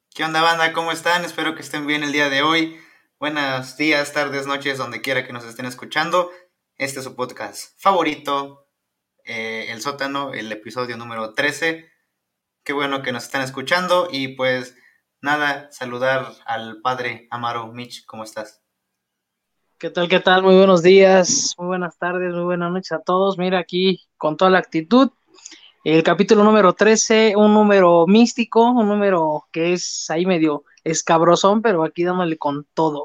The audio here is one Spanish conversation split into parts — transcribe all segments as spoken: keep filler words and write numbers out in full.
¿Qué onda, banda? ¿Cómo están? Espero que estén bien el día de hoy. Buenos días, tardes, noches, donde quiera que nos estén escuchando. Este es su podcast favorito, eh, El Sótano, el episodio número trece. Qué bueno que nos están escuchando y pues nada, saludar al padre Amaro. Mitch, ¿cómo estás? ¿Qué tal? ¿Qué tal? Muy buenos días, muy buenas tardes, muy buenas noches a todos. Mira aquí con toda la actitud. El capítulo número trece, un número místico, un número que es ahí medio escabrosón, pero aquí dándole con todo.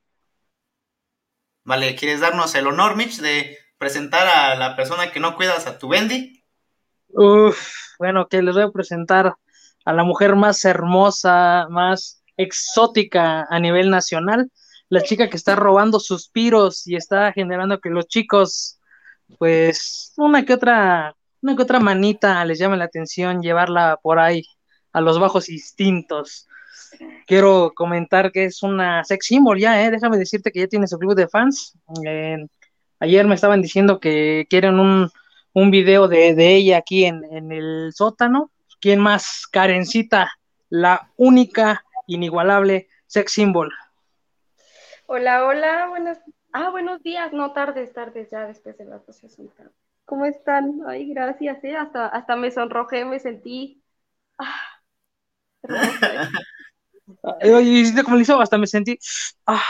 Vale, ¿quieres darnos el honor, Mitch, de presentar a la persona que no cuidas, a tu Bendy? Uf, bueno, que les voy a presentar a la mujer más hermosa, más exótica a nivel nacional, la chica que está robando suspiros y está generando que los chicos pues una que otra, una que otra manita les llame la atención, llevarla por ahí a los bajos instintos. Quiero comentar que es una sex symbol ya, ¿eh? Déjame decirte que ya tiene su club de fans. Eh, ayer me estaban diciendo que quieren un, un video de, de ella aquí en, en el sótano. ¿Quién más? Karencita, la única, inigualable sex symbol. Hola, hola, buenas, ah, buenos días, no tardes, tardes, ya después de las doce son tarde. ¿Cómo están? Ay, gracias, eh, hasta, hasta me sonrojé, me sentí, ah, hermosa. eh. Eh, Oye, y ¿viste cómo le hizo? Hasta me sentí. Ah,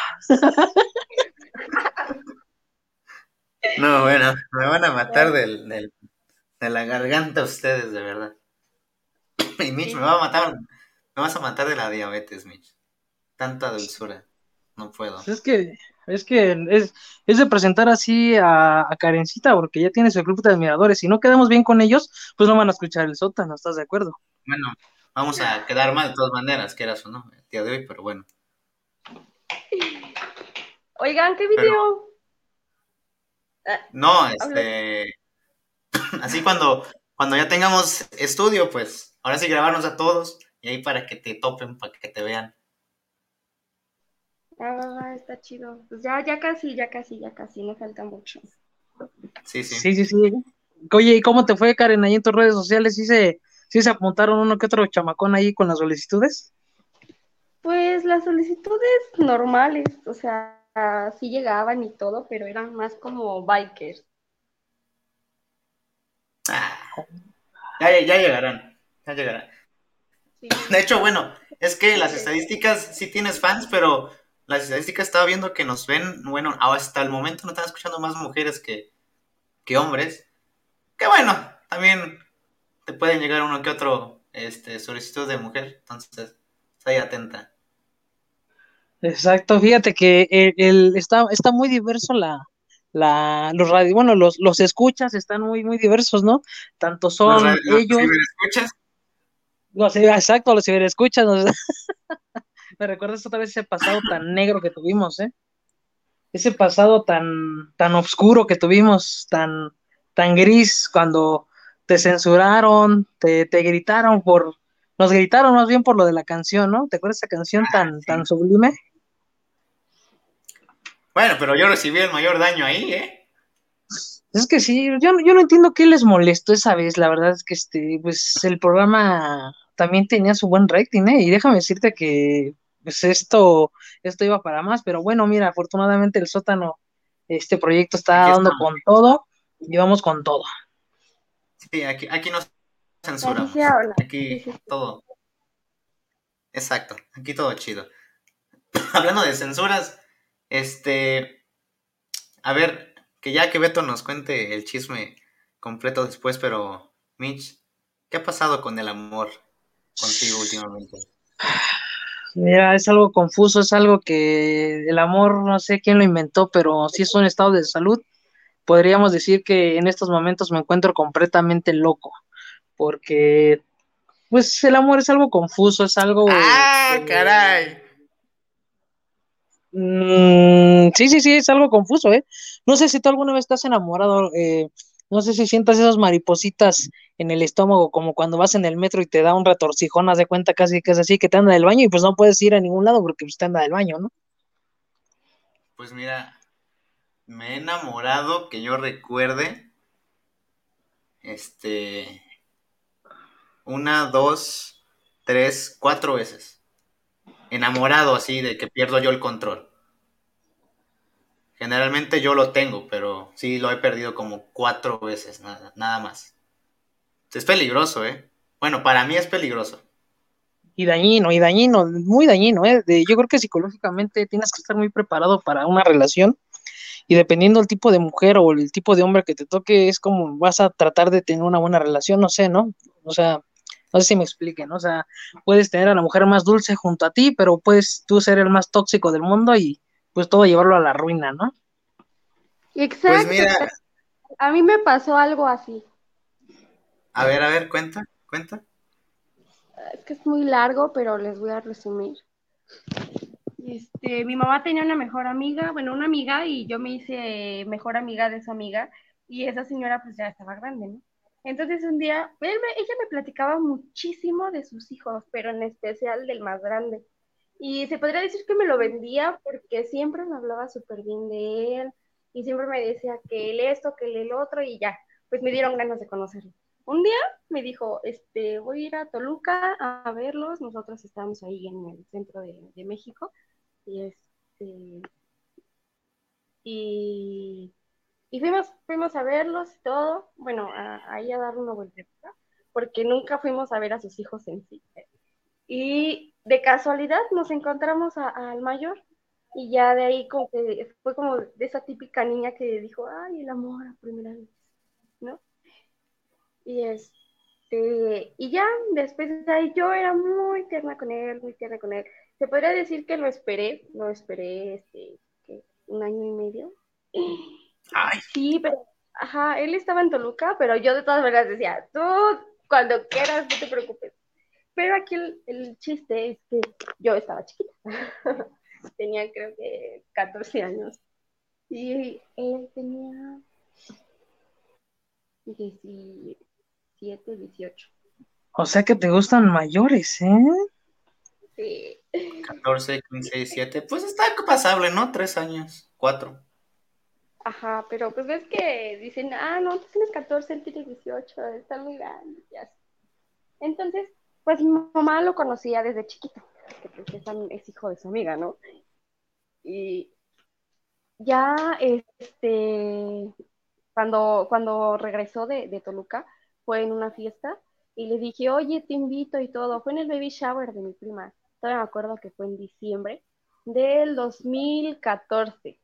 No, bueno, me van a matar del, del- de la garganta ustedes, de verdad. Y Mitch, me Sí, va a matar, me vas a matar de la diabetes, Mitch. Tanta dulzura, no pues puedo. es que, es que es, es de presentar así a, a Karencita, porque ya tiene su grupo de admiradores. Si no quedamos bien con ellos, pues no van a escuchar el sótano, ¿estás de acuerdo? Bueno, vamos a quedar mal de todas maneras, quieras o no, el día de hoy, pero bueno. oigan, ¿qué Pero video? Ah, no, habla- este, así cuando, cuando ya tengamos estudio, pues, ahora sí grabarnos a todos y ahí para que te topen, para que te vean. ah, está chido, pues ya, ya casi, ya casi, ya casi, no falta mucho. Sí, sí. Sí, sí, sí. Oye, ¿y cómo te fue, Karen, ahí en tus redes sociales? ¿Sí se, sí se apuntaron uno que otro chamacón ahí con las solicitudes? Pues las solicitudes normales, o sea, sí llegaban y todo, pero eran más como bikers. Ah, ya, ya llegarán, ya llegarán. De Sí, hecho, bueno, es que sí, las estadísticas sí tienes fans, pero las estadísticas estaba viendo que nos ven, bueno, hasta el momento no están escuchando más mujeres que, que hombres. Que bueno, también te pueden llegar uno que otro este, solicitud de mujer, entonces, estoy atenta. Exacto, fíjate que el, el- está, está muy diverso la, la, los radio, bueno, los, los escuchas están muy, muy diversos, ¿no? Tanto Los, son los ellos, ciberescuchas, los, exacto, los ciberescuchas, ¿no? Me recuerdas otra vez ese pasado tan negro que tuvimos, ¿eh? Ese pasado tan, tan oscuro que tuvimos, tan, tan gris, cuando te censuraron, te, te gritaron por, nos gritaron más bien por lo de la canción, ¿no? ¿Te acuerdas esa canción tan, tan sí. sublime? Bueno, pero yo recibí el mayor daño ahí, ¿eh? Es que sí, yo, no- yo no entiendo qué les molestó esa vez, la verdad es que este, pues el programa también tenía su buen rating, ¿eh? Y déjame decirte que pues esto, esto iba para más, pero bueno, mira, afortunadamente el sótano, este proyecto está Aquí dando estamos. con todo, y vamos con todo. Sí, aquí, aquí no así se censuramos. habla. Sí, Aquí sí, sí. todo, exacto, aquí todo chido. Hablando de censuras, este, a ver, que ya que Beto nos cuente el chisme completo después, pero Mitch, ¿qué ha pasado con el amor contigo últimamente? Mira, es algo confuso, es algo que el amor, no sé quién lo inventó, pero sí es un estado de salud. Podríamos decir que en estos momentos me encuentro completamente loco, porque pues el amor es algo confuso, es algo ¡Ah, que... caray! mm, sí, sí, sí, es algo confuso, ¿eh? No sé si tú alguna vez estás enamorado, eh, no sé si sientas esas maripositas en el estómago, como cuando vas en el metro y te da un retorcijón, haz de cuenta casi que es así, que te anda del baño y pues no puedes ir a ningún lado porque pues te anda del baño, ¿no? Pues mira, me he enamorado que yo recuerde, este, una, dos, tres, cuatro veces. enamorado así de que pierdo yo el control. Generalmente yo lo tengo, pero sí lo he perdido como cuatro veces, nada, nada más. Es peligroso, ¿eh? Bueno, para mí es peligroso. Y dañino, y dañino, muy dañino, ¿eh? De, yo creo que psicológicamente tienes que estar muy preparado para una relación y dependiendo del tipo de mujer o el tipo de hombre que te toque, es como vas a tratar de tener una buena relación, no sé, ¿no? O sea, no sé si me expliquen, ¿no? O sea, puedes tener a la mujer más dulce junto a ti, pero puedes tú ser el más tóxico del mundo y pues todo llevarlo a la ruina, ¿no? Pues Exacto, mira, exacto. A mí me pasó algo así. a ver, a ver, cuenta, cuenta. Es que es muy largo, pero les voy a resumir. Este, mi mamá tenía una mejor amiga, bueno, una amiga, y yo me hice mejor amiga de su amiga, y esa señora pues ya estaba grande, ¿no? Entonces un día, él me- ella me platicaba muchísimo de sus hijos, pero en especial del más grande. Y se podría decir que me lo vendía porque siempre me hablaba súper bien de él, y siempre me decía que él esto, que él el otro, y ya, pues me dieron ganas de conocerlo. Un día me dijo, este, voy a ir a Toluca a verlos, nosotros estamos ahí en el centro de, de México, y este, y, y fuimos, fuimos a verlos y todo, bueno, a- ahí a dar una vuelta, porque nunca fuimos a ver a sus hijos en sí. Y de casualidad nos encontramos a- al mayor, y ya de ahí como que fue como de esa típica niña que dijo, ay, el amor a primera vez, ¿no? Y este, y ya después de ahí yo era muy tierna con él, muy tierna con él. Se podría decir que lo esperé, lo esperé este, ¿qué? Un año y medio. Ay, Sí, pero, ajá, él estaba en Toluca, pero yo de todas maneras decía, tú cuando quieras, no te preocupes. Pero aquí el, el chiste es que yo estaba chiquita. Tenía creo que catorce años. Y él tenía diecisiete, dieciocho. O sea que te gustan mayores, ¿eh? Sí. catorce, quince, diecisiete. Pues está pasable, ¿no? Tres años, cuatro. Ajá, pero pues ves que dicen, ah, no, tú tienes catorce, él tiene dieciocho, están muy grandes, ya. Entonces, pues mi mamá lo conocía desde chiquito, que pues es, am- es hijo de su amiga, ¿no? Y ya, este, cuando, cuando regresó de, de Toluca, fue en una fiesta y le dije, oye, te invito y todo. Fue en el baby shower de mi prima. Todavía me acuerdo que fue en diciembre del dos mil catorce.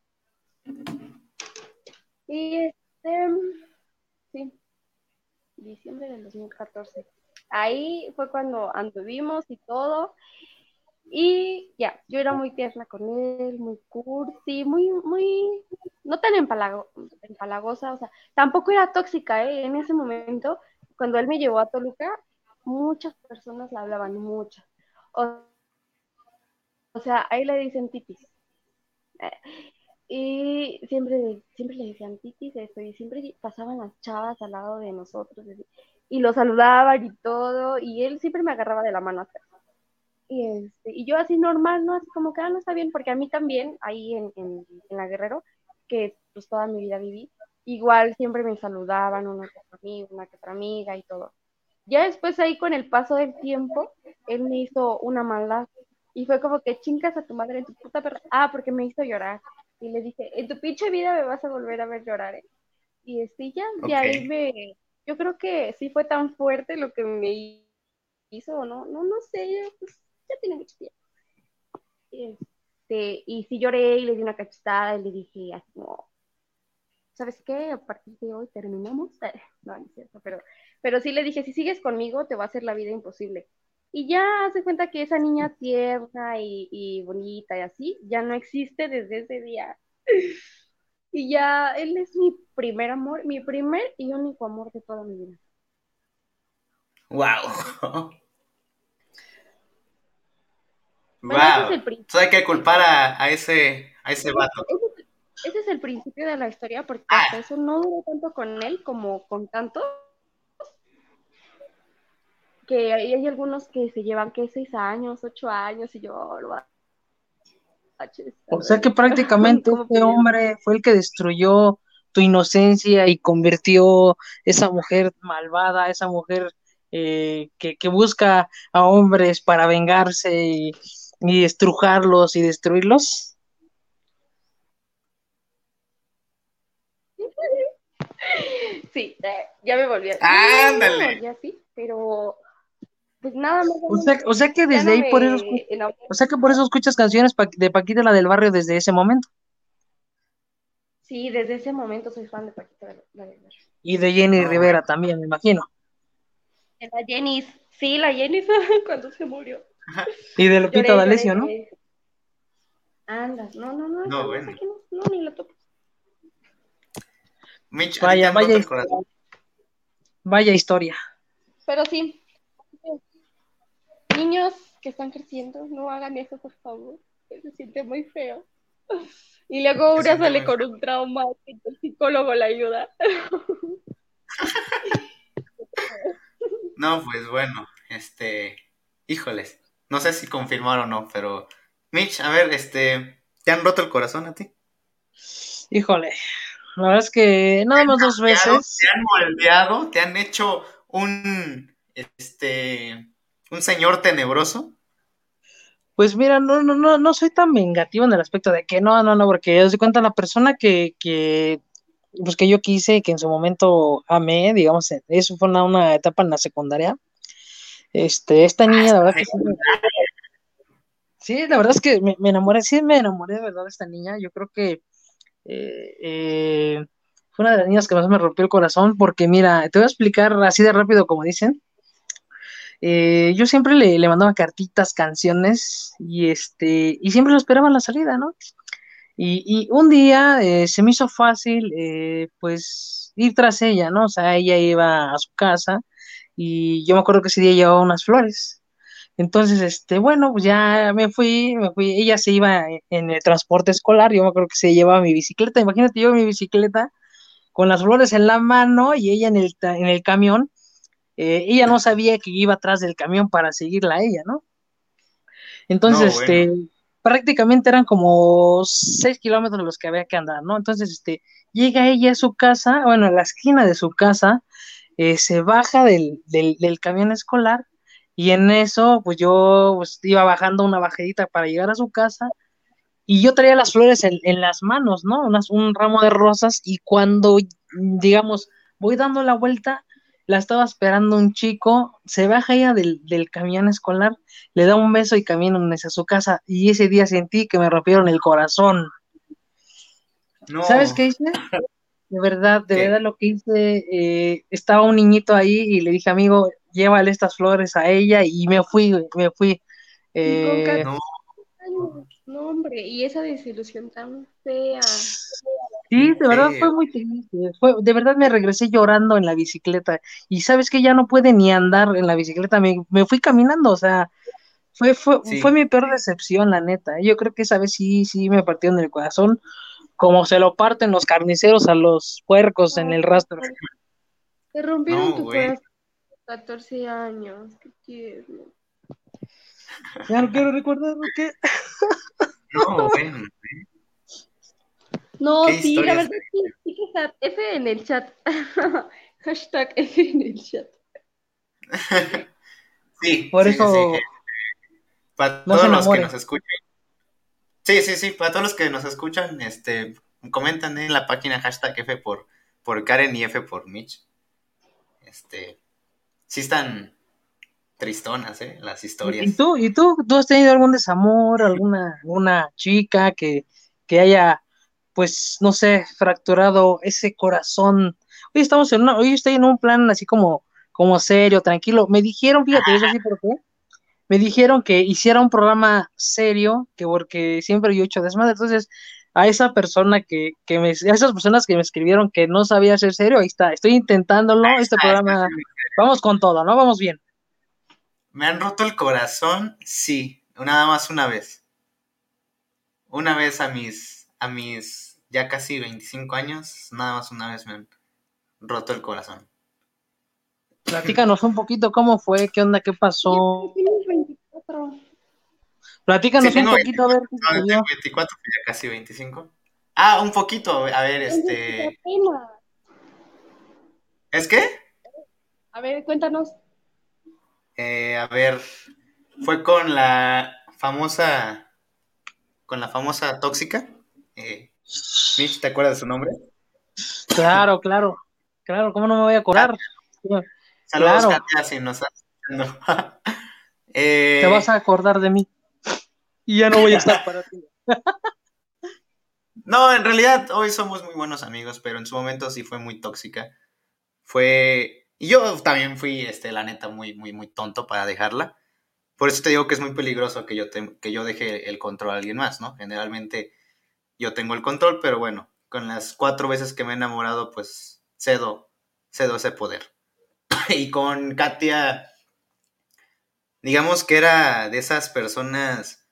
Y este, sí, diciembre del dos mil catorce. Ahí fue cuando anduvimos y todo. Y ya, yo era muy tierna con él, muy cursi, muy, muy, no tan empalago, empalagosa, o sea, tampoco era tóxica, ¿eh? En ese momento, cuando él me llevó a Toluca, muchas personas le hablaban, muchas. O, o sea, ahí le dicen titis. Eh, Y siempre, siempre le decían titis esto, y siempre pasaban las chavas al lado de nosotros, y lo saludaban y todo, y él siempre me agarraba de la mano hasta. Y, este, y yo así normal, ¿no? Así como que, ah, no está bien, porque a mí también, ahí en, en, en la Guerrero, que pues toda mi vida viví, igual siempre me saludaban, una que otra amiga, una que otra amiga y todo. Ya después ahí con el paso del tiempo, él me hizo una maldad y fue como que chingas a tu madre en tu puta perra. Ah, porque me hizo llorar. Y le dije, en tu pinche vida me vas a volver a ver llorar, ¿eh? Y este, ya, de Ok. ahí me, yo creo que sí fue tan fuerte lo que me hizo, ¿no? No, no sé, ya, pues ya tiene mucho tiempo. Este, y sí lloré y le di una cachetada y le dije así como, ¿sabes qué? A partir de hoy terminamos. No, no es cierto, pero, pero sí le dije, si sigues conmigo te va a hacer la vida imposible. Y ya hace cuenta que esa niña tierna y, y bonita y así ya no existe desde ese día. Y ya él es mi primer amor, mi primer y único amor de toda mi vida. Wow. Bueno, ese es Wow. el principio. Entonces hay que culpar a, a ese, a ese vato. Ese, ese es el principio de la historia, porque hasta Ah, eso no duró tanto con él como con tanto, que hay, hay algunos que se llevan que seis años, ocho años, y yo lo baches, O sea que ándale. prácticamente ¿Cómo este pudieron? hombre fue el que destruyó tu inocencia y convirtió esa mujer malvada, esa mujer eh, que, que busca a hombres para vengarse y, y estrujarlos y destruirlos. Sí, eh, ya me volví a... No, no, no me ¡Ándale! volví así, pero pues nada más, O sea, o sea que ya desde no ahí por eso, escu- me enamoré. o sea que por eso escuchas canciones pa- de Paquita la del Barrio desde ese momento. Sí, desde ese momento soy fan de Paquita la, la del Barrio. Y de Jenny No, bueno. Rivera también, me imagino. De la Jenis, sí, la Jenis cuando se murió. Y de Lupita Lloré, D'Alessio, ¿no? lloré. Anda, no, no, no, esa No, no, esa bueno. que no, no, ni la topo. Mitch, ¿a ti te Vaya, han vaya, roto el his- corazón? vaya historia. Pero sí, niños que están creciendo, no hagan eso, por favor. Se siente muy feo. Y luego Se una siente sale muy con feo. un trauma que el psicólogo la ayuda. No, pues bueno, este, híjoles, no sé si confirmar o no, pero Mitch, a ver, este, ¿te han roto el corazón a ti? Híjole, la verdad es que nada más dos ¿Te han, te veces. han moldeado? ¿Te han hecho un, este, un señor tenebroso? Pues mira, no, no, no, no soy tan vengativo en el aspecto de que no, no, no, porque haz de cuenta la persona que, que, pues que yo quise, que en su momento amé, digamos, eso fue una, una etapa en la secundaria. Este, esta Ah, niña, la está verdad que sí, me- secundaria. sí, la verdad es que me, me enamoré, sí me enamoré de verdad de esta niña. Yo creo que eh, eh, fue una de las niñas que más me rompió el corazón, porque mira, te voy a explicar así de rápido como dicen. Eh, yo siempre le, le mandaba cartitas, canciones, y este, y siempre lo esperaba en la salida, ¿no? Y, y un día eh, se me hizo fácil, eh, pues, ir tras ella, ¿no? O sea, ella iba a su casa y yo me acuerdo que ese día llevaba unas flores. Entonces, este, bueno, pues ya me fui, me fui, ella se iba en, en el transporte escolar, yo me acuerdo que se llevaba mi bicicleta, imagínate yo mi bicicleta con las flores en la mano y ella en el, ta- en el camión, eh, ella no sabía que iba atrás del camión para seguirla a ella, ¿no? No, Entonces, este, bueno, prácticamente eran como seis kilómetros los que había que andar, ¿no? Entonces, este, llega ella a su casa, bueno, a la esquina de su casa, eh, se baja del, del, del camión escolar y en eso, pues yo pues, iba bajando una bajadita para llegar a su casa y yo traía las flores en, en las manos, ¿no? Unas, un ramo de rosas y cuando, digamos, voy dando la vuelta, la estaba esperando un chico, se baja ella del, del camión escolar, le da un beso y caminan hacia su casa y ese día sentí que me rompieron el corazón. ¿Sabes no, qué hice? De verdad, de verdad ¿qué? lo que hice, eh, estaba un niñito ahí y le dije, amigo, llévale estas flores a ella y me fui, güey, me fui. Y con Eh, catorce No, años, no, hombre, y esa desilusión tan fea. Sí, de verdad feo. fue muy triste. Fue, de verdad me regresé llorando en la bicicleta. Y sabes que ya no pude ni andar en la bicicleta, me, me fui caminando, o sea, fue, fue, fue Sí, mi peor decepción, la neta. Yo creo que esa vez sí, sí me partieron el corazón, como se lo parten los carniceros a los puercos en No, el rastro. te rompieron no, tu güey, corazón a catorce años, qué tierno. Ya no quiero recordar lo que. no, bueno, No, qué sí, la historias. verdad sí, sí que está F en el chat. Hashtag F en el chat. Sí, Por sí, sí, sí. eso Para no se todos los que enamoren. nos escuchan. Sí, sí, sí, para todos los que nos escuchan, este, comentan en la página hashtag F por, por Karen y F por Mitch. Este, sí están tristonas, ¿eh? Las ¿Y historias. tú, y tú, tú has tenido algún desamor, alguna, alguna chica que, que haya, pues, no sé, fracturado ese corazón? Hoy estamos en una, hoy estoy en un plan así como, como serio, tranquilo. Me dijeron, fíjate, eso sí, ¿por qué? Me dijeron que hiciera un programa serio, que porque siempre yo he hecho desmadre. Entonces, a esa persona que, que me, a esas personas que me escribieron que no sabía ser serio, ahí está, estoy intentándolo, este Ah, está programa, bien. vamos con todo, ¿no? Vamos bien. ¿Me han roto el corazón? Sí, nada más una vez. Una vez a mis, a mis ya casi veinticinco años, nada más una vez me han roto el corazón. Platícanos un poquito cómo fue, qué onda, qué Oye, pasó. tienes veinticuatro. Sí, Platícanos un tengo poquito a ver qué veinticuatro, no, tengo sucedió. veinticuatro, pues ya casi veinticinco. Ah, un poquito, a ver, Entonces, qué este... pena. ¿Es que? A ver, cuéntanos. Eh, a ver, fue con la... famosa, con la famosa tóxica. Eh, Mitch, ¿te acuerdas de su nombre? Claro, claro, claro, ¿cómo no me voy a acordar? Saludos, Claro, Katia, si nos estás escuchando. te vas Eh, a acordar de mí y ya no voy a estar para ti. no, en realidad hoy somos muy buenos amigos, pero en su momento sí fue muy tóxica. Fue. Y yo también fui, este, la neta, muy, muy, muy tonto para dejarla. Por eso te digo que es muy peligroso que yo, te- que yo deje el control a alguien más, ¿no? Generalmente yo tengo el control, pero bueno, con las cuatro veces que me he enamorado, pues cedo, cedo ese poder. Y con Katia, digamos que era de esas personas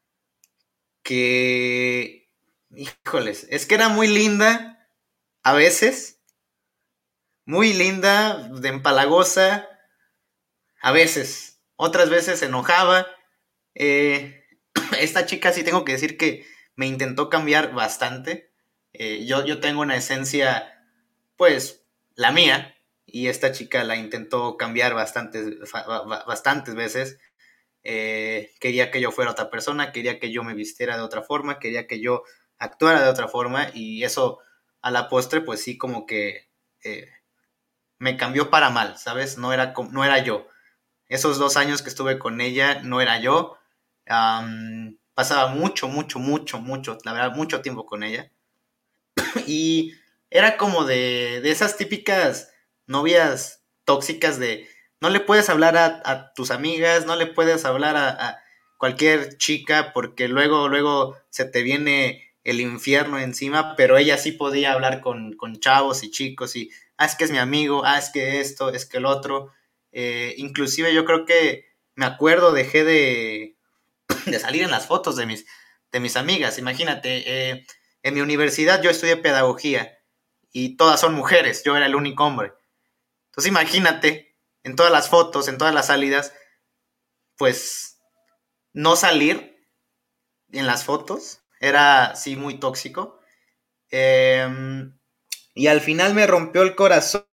que, híjoles, es que era muy linda a veces, muy linda, de empalagosa, a veces, otras veces se enojaba. Eh, esta chica sí tengo que decir que me intentó cambiar bastante. Eh, yo, yo tengo una esencia, pues, la mía, y esta chica la intentó cambiar bastantes, bastantes veces. Eh, quería que yo fuera otra persona, quería que yo me vistiera de otra forma, quería que yo actuara de otra forma, y eso a la postre, pues sí, como que eh, me cambió para mal, ¿sabes? No era, no era yo. Esos dos años que estuve con ella no era yo. Um, pasaba mucho, mucho, mucho, mucho, la verdad, mucho tiempo con ella. Y era como de, de esas típicas novias tóxicas de no le puedes hablar a, a tus amigas, no le puedes hablar a, a, cualquier chica porque luego, luego se te viene el infierno encima, pero ella sí podía hablar con, con chavos y chicos y, ah, es que es mi amigo, ah, es que esto, es que el otro. Eh, inclusive yo creo que me acuerdo, dejé de, de salir en las fotos de mis, de mis amigas. Imagínate, eh, en mi universidad yo estudié pedagogía y todas son mujeres, yo era el único hombre. Entonces imagínate, en todas las fotos, en todas las salidas, pues no salir en las fotos era sí muy tóxico. Eh, y al final me rompió el corazón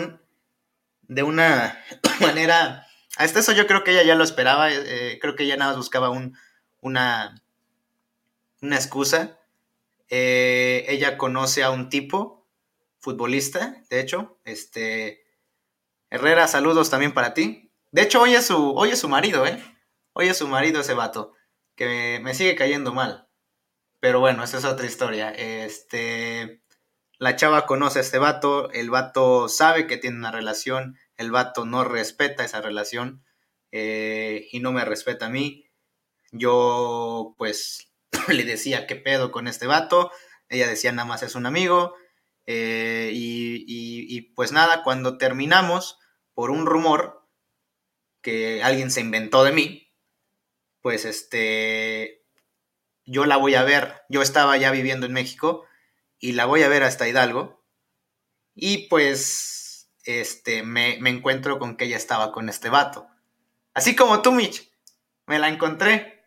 de una manera. Hasta eso yo creo que ella ya lo esperaba. Eh, creo que ella nada más buscaba un, una, una excusa. Eh, ella conoce a un tipo, futbolista, de hecho, este, Herrera, saludos también para ti. De hecho, hoy es su, hoy es su marido, ¿eh? Hoy es su marido ese vato, que me, me sigue cayendo mal. Pero bueno, esa es otra historia. Este, la chava conoce a este vato, el vato sabe que tiene una relación, el vato no respeta esa relación eh, y no me respeta a mí. Yo, pues, le decía qué pedo con este vato. Ella decía nada más es un amigo. Eh, y, y, y, pues nada, cuando terminamos, por un rumor que alguien se inventó de mí, pues este, yo la voy a ver. Yo estaba ya viviendo en México y la voy a ver hasta Hidalgo. Y pues, este, me, me encuentro con que ella estaba con este vato. Así como tú, Mitch, me la encontré.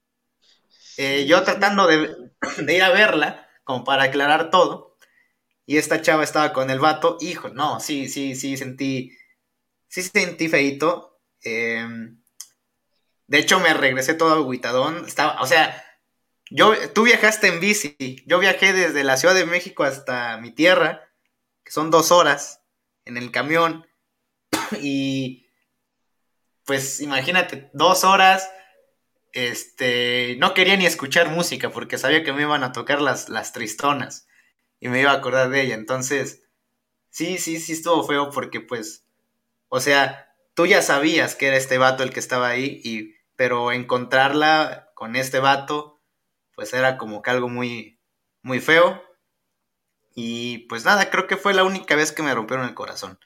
Eh, Sí, yo sí. tratando de, de ir a verla, como para aclarar todo, y esta chava estaba con el vato, hijo, no, sí, sí, sí, sentí, sí sentí feíto, eh, de hecho me regresé todo agüitadón, estaba, o sea, yo, tú viajaste en bici, yo viajé desde la Ciudad de México hasta mi tierra, que son dos horas, en el camión, y pues imagínate, dos horas, este, no quería ni escuchar música, porque sabía que me iban a tocar las, las tristonas, y me iba a acordar de ella. Entonces, sí, sí, sí estuvo feo porque pues, o sea, tú ya sabías que era este vato el que estaba ahí, y, pero encontrarla con este vato, pues era como que algo muy, muy feo. Y pues nada, creo que fue la única vez que me rompieron el corazón.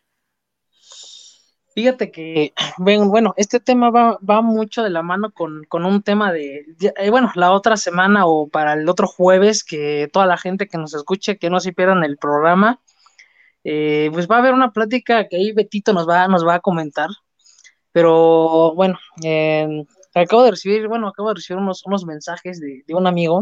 Fíjate que, ven, bueno, este tema va, va mucho de la mano con, con un tema de, ya, eh, bueno, la otra semana o para el otro jueves, que toda la gente que nos escuche, que no se pierdan el programa, eh, pues va a haber una plática que ahí Betito nos va, nos va a comentar, pero bueno, eh, acabo de recibir, bueno, acabo de recibir unos, unos mensajes de, de un amigo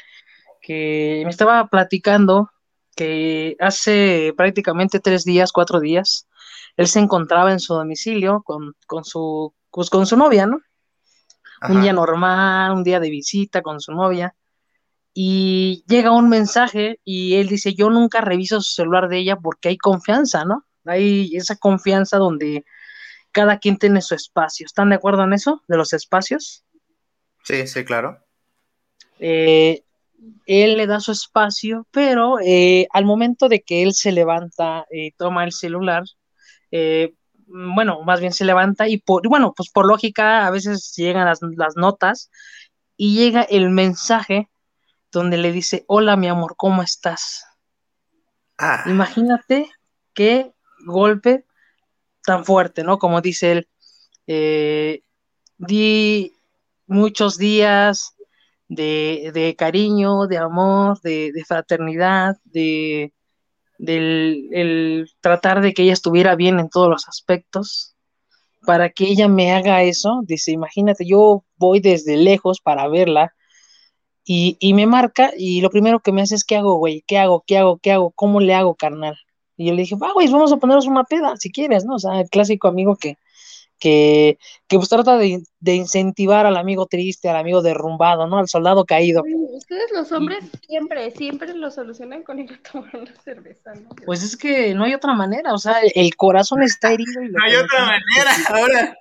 que me estaba platicando que hace prácticamente tres días, cuatro días, él se encontraba en su domicilio con, con su, pues, con su novia, ¿no? un día Ajá. normal, un día de visita con su novia, y llega un mensaje y él dice, yo nunca reviso su celular de ella porque hay confianza, ¿no? Hay esa confianza donde cada quien tiene su espacio. ¿Están de acuerdo en eso, de los espacios? Sí, sí, claro. Eh, Él le da su espacio, pero eh, al momento de que él se levanta, eh, toma el celular, eh, bueno, más bien se levanta y por, bueno, pues por lógica a veces llegan las, las notas y llega el mensaje donde le dice, hola mi amor, ¿cómo estás? Ah, Imagínate qué golpe tan fuerte, ¿no? Como dice él, eh, di muchos días de, de cariño, de amor, de, de fraternidad, de del el tratar de que ella estuviera bien en todos los aspectos, para que ella me haga eso, dice, imagínate, yo voy desde lejos para verla y, y me marca y lo primero que me hace es, ¿qué hago, güey? ¿Qué hago? ¿Qué hago? ¿Qué hago? ¿Cómo le hago, carnal? Y yo le dije, va, güey, vamos a ponernos una peda, si quieres, ¿no? O sea, el clásico amigo que, que, que pues trata de, de incentivar al amigo triste, al amigo derrumbado, ¿no? Al soldado caído. Uy, ustedes los Y hombres siempre, siempre lo solucionan con ir a tomar una cerveza, ¿no? pues es que no hay otra manera, o sea, el, el corazón está herido y lo no hay que otra necesita es manera escuchar, ahora.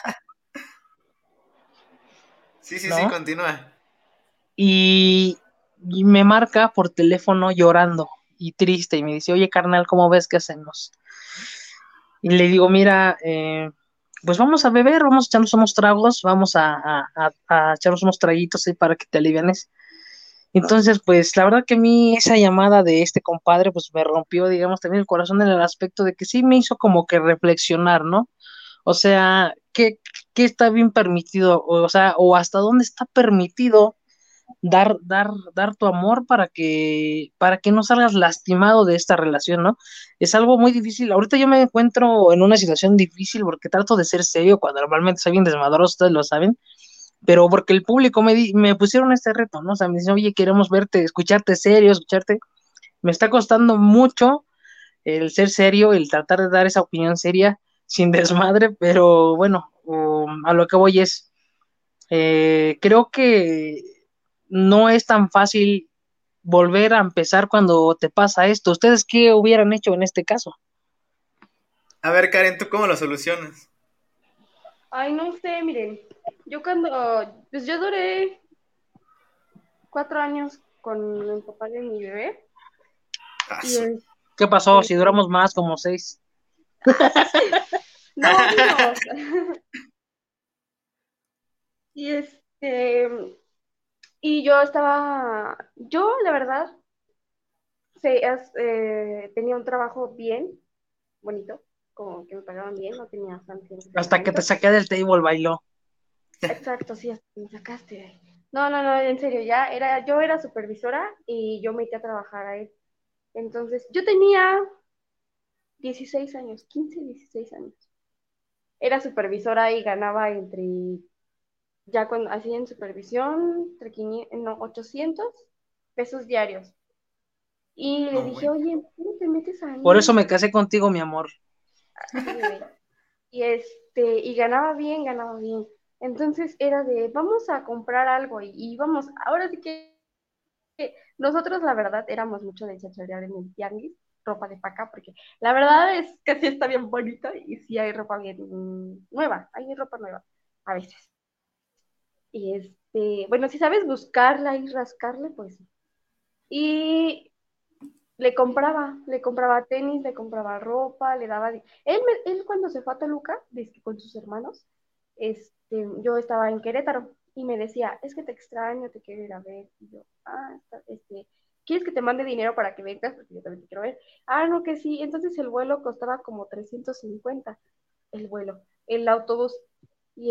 Sí, sí, sí, ¿no? continúa. Y, y me marca por teléfono llorando y triste y me dice, oye, carnal, ¿cómo ves que hacemos? Y le digo, mira, eh, pues vamos a beber, vamos a echarnos unos tragos, vamos a, a, a, a echarnos unos traguitos ahí para que te alivianes. Entonces, pues la verdad que a mí esa llamada de este compadre, pues me rompió, digamos, también el corazón en el aspecto de que sí me hizo como que reflexionar, ¿no? O sea, ¿qué, qué está bien permitido? O, o sea, o hasta dónde está permitido dar, dar, dar tu amor para que, para que no salgas lastimado de esta relación, ¿no? Es algo muy difícil. Ahorita yo me encuentro en una situación difícil porque trato de ser serio cuando normalmente soy bien desmadroso, ustedes lo saben, pero porque el público me, di, me pusieron este reto, ¿no? O sea, me dicen, oye, queremos verte, escucharte serio, escucharte. Me está costando mucho el ser serio, el tratar de dar esa opinión seria sin desmadre, pero bueno, um, a lo que voy es, eh, creo que no es tan fácil volver a empezar cuando te pasa esto. ¿Ustedes qué hubieran hecho en este caso? A ver, Karen, ¿tú cómo lo solucionas? Ay, no sé, miren, yo cuando, pues yo duré cuatro años con el papá de mi bebé Ah, y su- ¿Qué pasó si este, duramos más, como seis? no, menos. Y este, y yo estaba, yo la verdad, se, es, eh, tenía un trabajo bien, bonito, como que me pagaban bien, no tenía sanción en ese Hasta que te momento. saqué del table, bailó. Exacto, sí, hasta me sacaste de ahí. No, no, no, en serio, ya era, yo era supervisora y yo me metí a trabajar ahí. Entonces, yo tenía dieciséis años, quince, dieciséis años. Era supervisora y ganaba entre, ya cuando hacía en supervisión, entre quinientos, no, ochocientos pesos diarios. Y le no, dije, bueno. oye, ¿cómo te metes Por eso ahí? me casé contigo, mi amor. Sí, bebé. Y este, y ganaba bien, ganaba bien. Entonces era de, vamos a comprar algo y, y vamos, ahora sí que nosotros la verdad éramos mucho de chacharear en el tianguis, ropa de paca, porque la verdad es que sí está bien bonita y sí hay ropa bien mm, nueva, hay ropa nueva a veces. Y este, bueno, si sabes buscarla y rascarle, pues sí. Y le compraba, le compraba tenis, le compraba ropa, le daba... Él, me- él cuando se fue a Toluca, dizque con sus hermanos, este, yo estaba en Querétaro y me decía, es que te extraño, te quiero ir a ver. Y yo, ah, está- este, ¿quieres que te mande dinero para que vengas? Porque yo también te quiero ver. Ah, no, que sí. Entonces el vuelo costaba como trescientos cincuenta el vuelo, el autobús. Y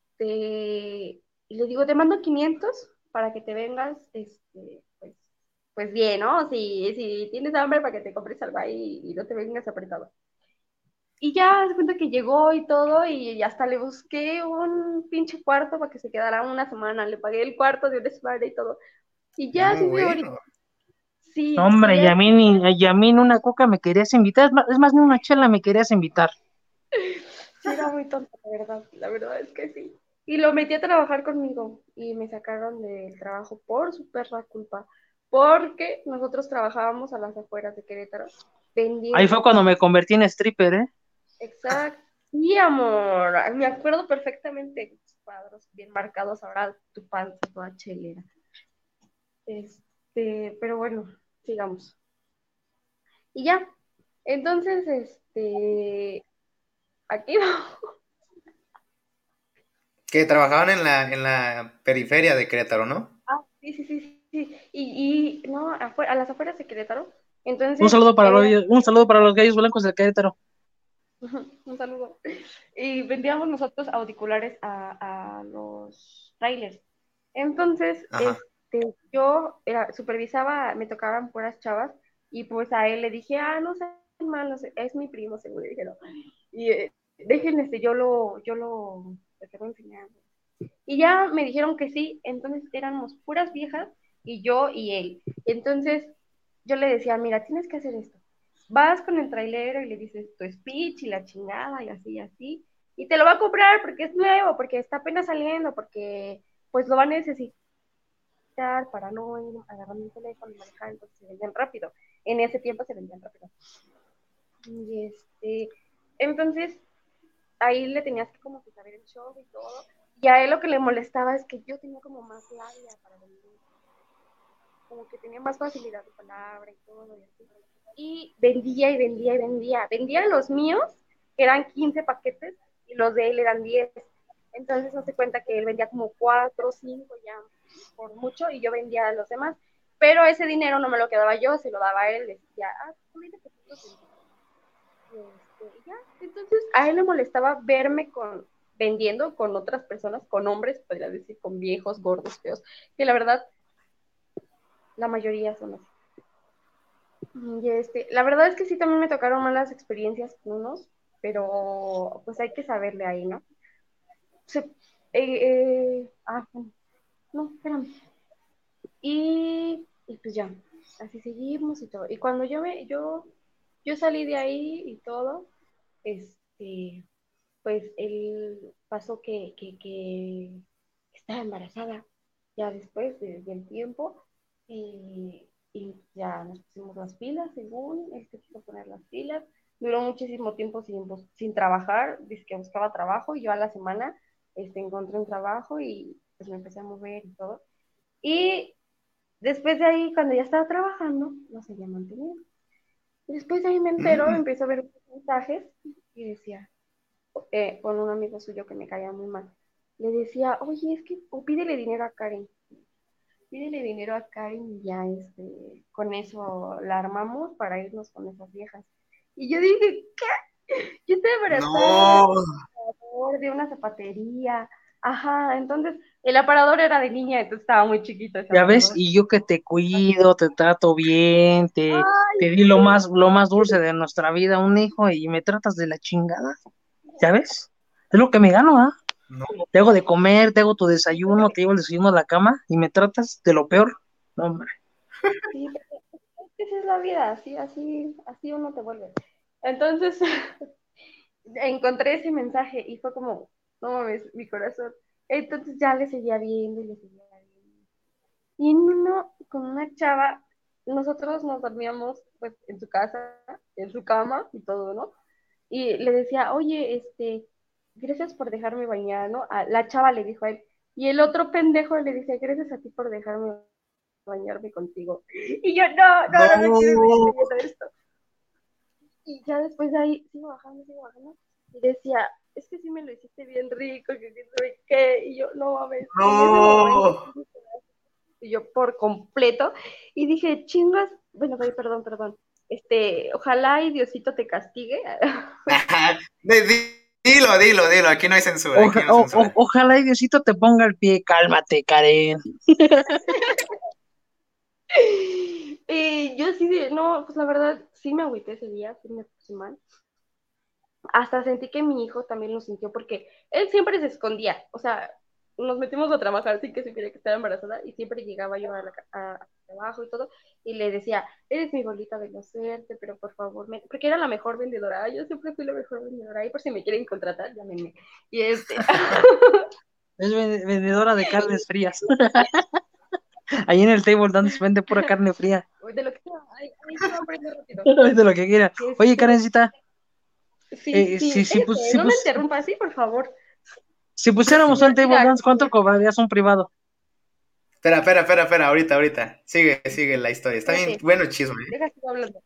este, y le digo, te mando quinientos para que te vengas, este, pues pues bien, ¿no? Si, si tienes hambre para que te compres algo ahí y no te vengas apretado. Y ya se cuenta que llegó y todo, y hasta le busqué un pinche cuarto para que se quedara una semana. Le pagué el cuarto de una semana y todo. Y ya No, desde ahorita, bueno. sí, y Hombre, y ya a mí, ni, y a mí en una coca me querías invitar. Es más, es más, ni una chela me querías invitar. sí era muy tonta, la verdad. La verdad es que sí. y lo metí a trabajar conmigo y me sacaron del trabajo por su perra culpa, porque nosotros trabajábamos a las afueras de Querétaro Ahí fue vendiendo. cuando me convertí en stripper, ¿eh? Exacto. Sí, amor, me acuerdo perfectamente, tus cuadros bien marcados, ahora tu panza toda chelera. Este, pero bueno, sigamos. Y ya, entonces, este, aquí Que trabajaban en la, en la periferia de Querétaro, ¿no? Ah, sí, sí, sí, sí. Y, y no, afuera, a las afueras de Querétaro. Un Entonces, saludo para era los, un saludo para los gallos blancos del Querétaro. un saludo. Y vendíamos nosotros auriculares a, a los trailers. Entonces, Ajá. este, yo era, supervisaba, me tocaban puras chavas, y pues a él le dije, ah, no sé, malos, es mi primo, seguro, y dije, no. Y eh, déjenme, este, yo lo, yo lo, le tengo enseñando. Y ya me dijeron que sí, entonces éramos puras viejas y yo y él. Entonces yo le decía, mira, tienes que hacer esto. Vas con el trailero y le dices tu speech y la chingada y así y así. Y te lo va a comprar porque es nuevo, porque está apenas saliendo, porque pues lo va a necesitar para no ir agarrando un teléfono y manejar, entonces se vendían rápido. En ese tiempo se vendían rápido. Y este, entonces ahí le tenías que como que saber el show y todo. Y a él lo que le molestaba es que yo tenía como más labia para vender, como que tenía más facilidad de palabra y todo y así. Y vendía y vendía y vendía. Vendía los míos, que eran quince paquetes, y los de él eran diez. Entonces no se cuenta que él vendía como cuatro o cinco ya por mucho y yo vendía a los demás. Pero ese dinero no me lo quedaba yo, se lo daba a él, le decía, ah, tú veinte pesitos vendí. Este, y ya, entonces a él le molestaba verme con, vendiendo con otras personas, con hombres, podría decir, con viejos, gordos, feos, que la verdad, la mayoría son así. Y este, la verdad es que sí, también me tocaron malas experiencias con unos, pero pues hay que saberle ahí, ¿no? Se, eh, eh, ah, no, espérame. Y, y pues ya, así seguimos y todo. Y cuando yo me, yo, yo salí de ahí y todo, este, pues él pasó que, que, que estaba embarazada ya después de, del tiempo y, y ya nos pusimos las pilas, según él se quiso poner las pilas. Duró muchísimo tiempo sin, sin trabajar, dice que buscaba trabajo y yo a la semana este, encontré un trabajo y pues me empecé a mover y todo. Y después de ahí, cuando ya estaba trabajando, no se había mantenido. Y después de ahí me entero, Mm. empiezo a ver mensajes y decía, eh, con un amigo suyo que me caía muy mal. Le decía, oye, es que, o pídele dinero a Karen, pídele dinero a Karen y ya, este, con eso la armamos para irnos con esas viejas. Y yo dije, ¿qué? Yo estoy embarazada No, de una zapatería. Ajá, entonces el aparador era de niña, entonces estaba muy chiquito ese Ya ves, aparador. y yo que te cuido, te trato bien, te, Ay, te di lo más, lo más dulce de nuestra vida, un hijo, y me tratas de la chingada. ¿Ya ves? Es lo que me gano, ¿ah? no, Te hago de comer, te hago tu desayuno, te llevo el desayuno a la cama y me tratas de lo peor. No, hombre. sí, es que esa es la vida, así, así, así uno te vuelve. Entonces, encontré ese mensaje y fue como, no mames, mi corazón. Entonces ya le seguía viendo y le seguía viendo. Y en uno, con una chava, nosotros nos dormíamos pues en su casa, en su cama y todo, ¿no? Y le decía, oye, este, gracias por dejarme bañar, ¿no? A la chava le dijo a él. Y el otro pendejo le dice, gracias a ti por dejarme bañarme contigo. Y yo, no, no, no me quiero seguir no, leyendo esto. Y ya después de ahí sigo bajando, sigo bajando. Y decía, es que sí me lo hiciste bien rico, que quién sabe qué. Y yo, no mames. Y en ese momento, no. y yo por completo. Y dije, chingas, bueno, ay, perdón, perdón. Este, ojalá y Diosito te castigue. De- di- Dilo, dilo, dilo. Aquí no hay censura, aquí Oja- no hay o- o- censura. ojalá y Diosito te ponga el pie. Cálmate, Karen. Y yo sí, de, no, pues la verdad, sí me agüité ese día, sí me puse mal. Hasta sentí que mi hijo también lo sintió porque él siempre se escondía, o sea, nos metimos a trabajar sin que supiera que estaba embarazada y siempre llegaba yo a, la, a, a trabajo y todo y le decía, eres mi bolita de la suerte, pero por favor, me... porque era la mejor vendedora, yo siempre fui la mejor vendedora, ahí por si me quieren contratar, llámenme. Y este, Es vendedora de carnes frías. Ahí en el table dance se vende pura carne fría. De lo que sea, ahí, ahí se va a aprender rápido. De lo que quiera. Oye, Este, Karencita, sí, eh, si, sí, si, pus- cállate, si, no me pus- interrumpas, sí, por favor. si pusiéramos un table Mira, dance, ¿cuánto cobrarías un privado? Espera, espera, espera, espera, ahorita, ahorita. Sigue, sigue la historia. Está bien, espérate, bueno el chisme, ¿eh? deja que siga hablando.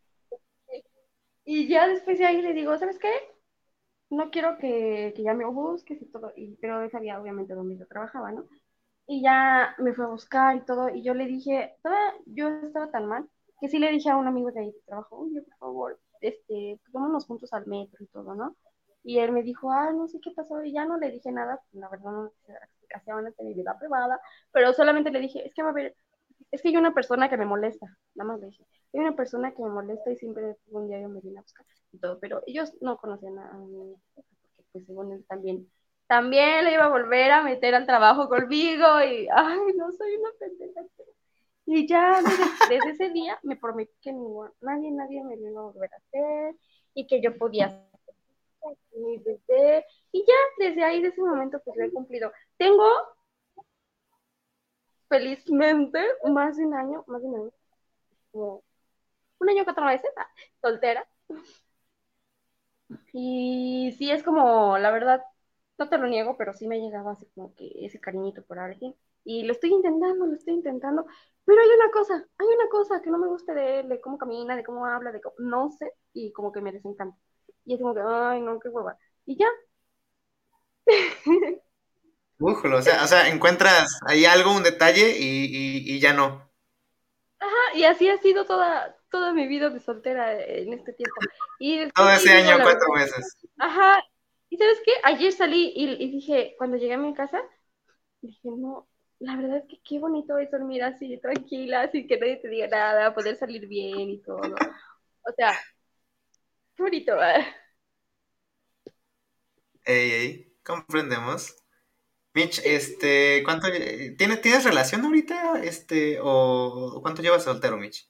Y ya después de ahí le digo, ¿sabes qué? No quiero que, que ya me busques y todo, y, pero él sabía obviamente dónde yo trabajaba, ¿no? Y ya me fue a buscar y todo, y yo le dije, todavía yo estaba tan mal, que sí le dije a un amigo de ahí de trabajo, oye, por favor, este, pues, vámonos juntos al metro y todo, ¿no? Y él me dijo, ah, no sé qué pasó, y ya no le dije nada, pues, la verdad no le hice explicaciones de mi vida privada, pero solamente le dije, es que va a haber, es que hay una persona que me molesta, nada más le dije, hay una persona que me molesta y siempre un día yo me vine a buscar y todo, pero ellos no conocían a mi porque pues según él también también le iba a volver a meter al trabajo conmigo y, ay, no soy una pendeja. Y ya desde, desde ese día me prometí que ningún, nadie, nadie me lo iba a volver a hacer y que yo podía hacer mi bebé. Y ya desde ahí, de ese momento, pues lo he cumplido. Tengo, felizmente, más de un año, más de un año, como un año, cuatro meses, ah, soltera. Y sí, es como, la verdad, no te lo niego, pero sí me llegaba así como que ese cariñito por alguien. Y lo estoy intentando, lo estoy intentando. Pero hay una cosa, hay una cosa que no me gusta de él, de cómo camina, de cómo habla, de cómo, no sé, y como que me desencanta. Y es como que, ay, no, qué hueva. Y ya. Újulo, o sea, o sea, encuentras ahí algo, un detalle y, y, y ya no. Ajá, y así ha sido toda, toda mi vida de soltera en este tiempo. Y después Todo de ahí ese digo, año, la verdad, cuatro meses. ajá. ¿Y sabes qué? Ayer salí y, y dije, cuando llegué a mi casa, dije, no, la verdad es que qué bonito es dormir así, tranquila, sin que nadie te diga nada, poder salir bien y todo. O sea, qué bonito. ¿Eh? Ey, ey, comprendemos. Mitch, este, ¿cuánto, ¿tienes, ¿tienes relación ahorita? Este, o ¿cuánto llevas soltero, Mitch?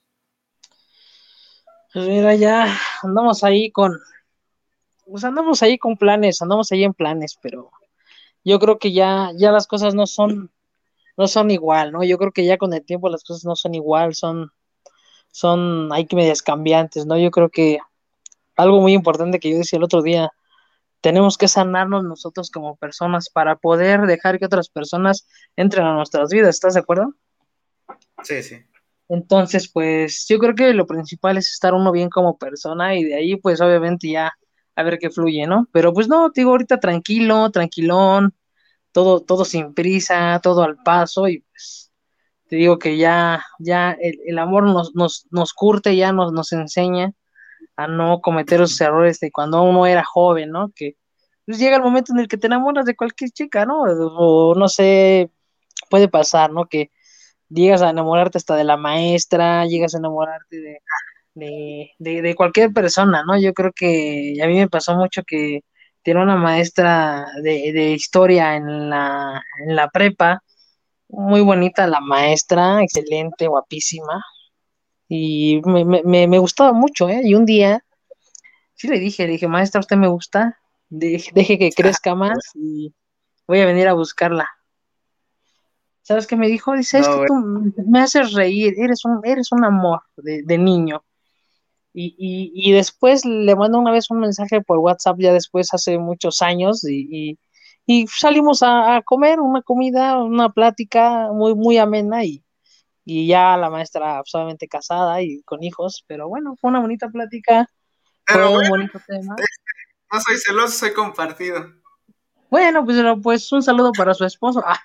Pues mira, ya andamos ahí con, pues andamos ahí con planes, andamos ahí en planes, pero yo creo que ya, ya las cosas no son, no son igual, ¿no? Yo creo que ya con el tiempo las cosas no son igual, son, son, hay que medias cambiantes, ¿no? Yo creo que algo muy importante que yo decía el otro día, tenemos que sanarnos nosotros como personas para poder dejar que otras personas entren a nuestras vidas, ¿estás de acuerdo? Sí, sí. Entonces, pues yo creo que lo principal es estar uno bien como persona y de ahí, pues obviamente ya a ver qué fluye, ¿no? Pero pues no, te digo ahorita tranquilo, tranquilón, todo, todo sin prisa, todo al paso y pues te digo que ya, ya el, el amor nos, nos, nos curte, ya nos, nos enseña a no cometer esos errores de cuando uno era joven, ¿no? Que pues, llega el momento en el que te enamoras de cualquier chica, ¿no? O no sé, puede pasar, ¿no? Que llegas a enamorarte hasta de la maestra, llegas a enamorarte de, de, de, de cualquier persona, ¿no? Yo creo que a mí me pasó mucho que tiene una maestra de, de historia en la, en la prepa, muy bonita la maestra, excelente, guapísima, y me, me, me, me gustaba mucho, ¿eh? Y un día sí le dije, le dije, maestra, usted me gusta, deje, deje que crezca más y voy a venir a buscarla. ¿Sabes qué me dijo? Dice, es No, que güey. tú me haces reír, eres un, eres un amor de, de niño. Y, y, y después le mando una vez un mensaje por WhatsApp, ya después, hace muchos años, y, y, y salimos a, a comer una comida, una plática muy, muy amena, y, y ya la maestra solamente casada y con hijos, pero bueno, fue una bonita plática, Pero fue un bueno, bonito tema. no soy celoso, soy compartido. Bueno, pues, pero, pues un saludo para su esposo. Ah,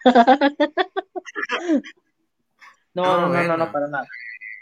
no, no, No, no, no, no, bueno. para nada.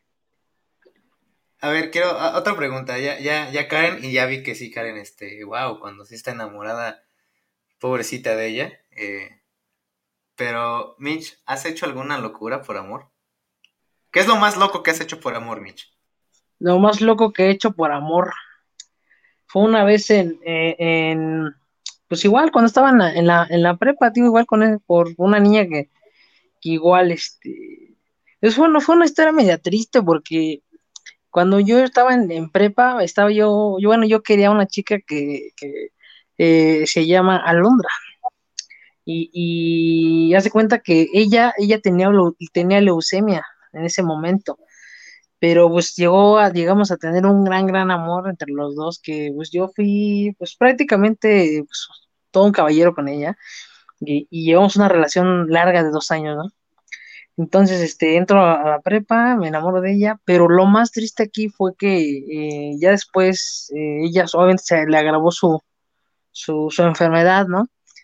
A ver, quiero a- otra pregunta. Ya, ya, ya Karen, y ya vi que sí, Karen, este, wow, cuando sí está enamorada, pobrecita de ella. Eh, pero, Mitch, ¿has hecho alguna locura por amor? ¿Qué es lo más loco que has hecho por amor, Mitch? Lo más loco que he hecho por amor fue una vez en, eh, en pues igual cuando estaba en la, en la, en la prepa, tío, igual con él, por una niña que, que igual, este, es bueno, fue una historia media triste porque cuando yo estaba en, en prepa, estaba yo, yo, bueno, yo quería una chica que, que eh, se llama Alondra. y, y hace cuenta que ella, ella tenía, leu- tenía leucemia en ese momento, pero pues llegó a, llegamos a tener un gran, gran amor entre los dos, que pues yo fui pues prácticamente pues, todo un caballero con ella, y, y llevamos una relación larga de dos años, ¿no? Entonces, este, entro a, a la prepa, me enamoro de ella, pero lo más triste aquí fue que eh, ya después eh, ella obviamente se le agravó su, su, su enfermedad, ¿no?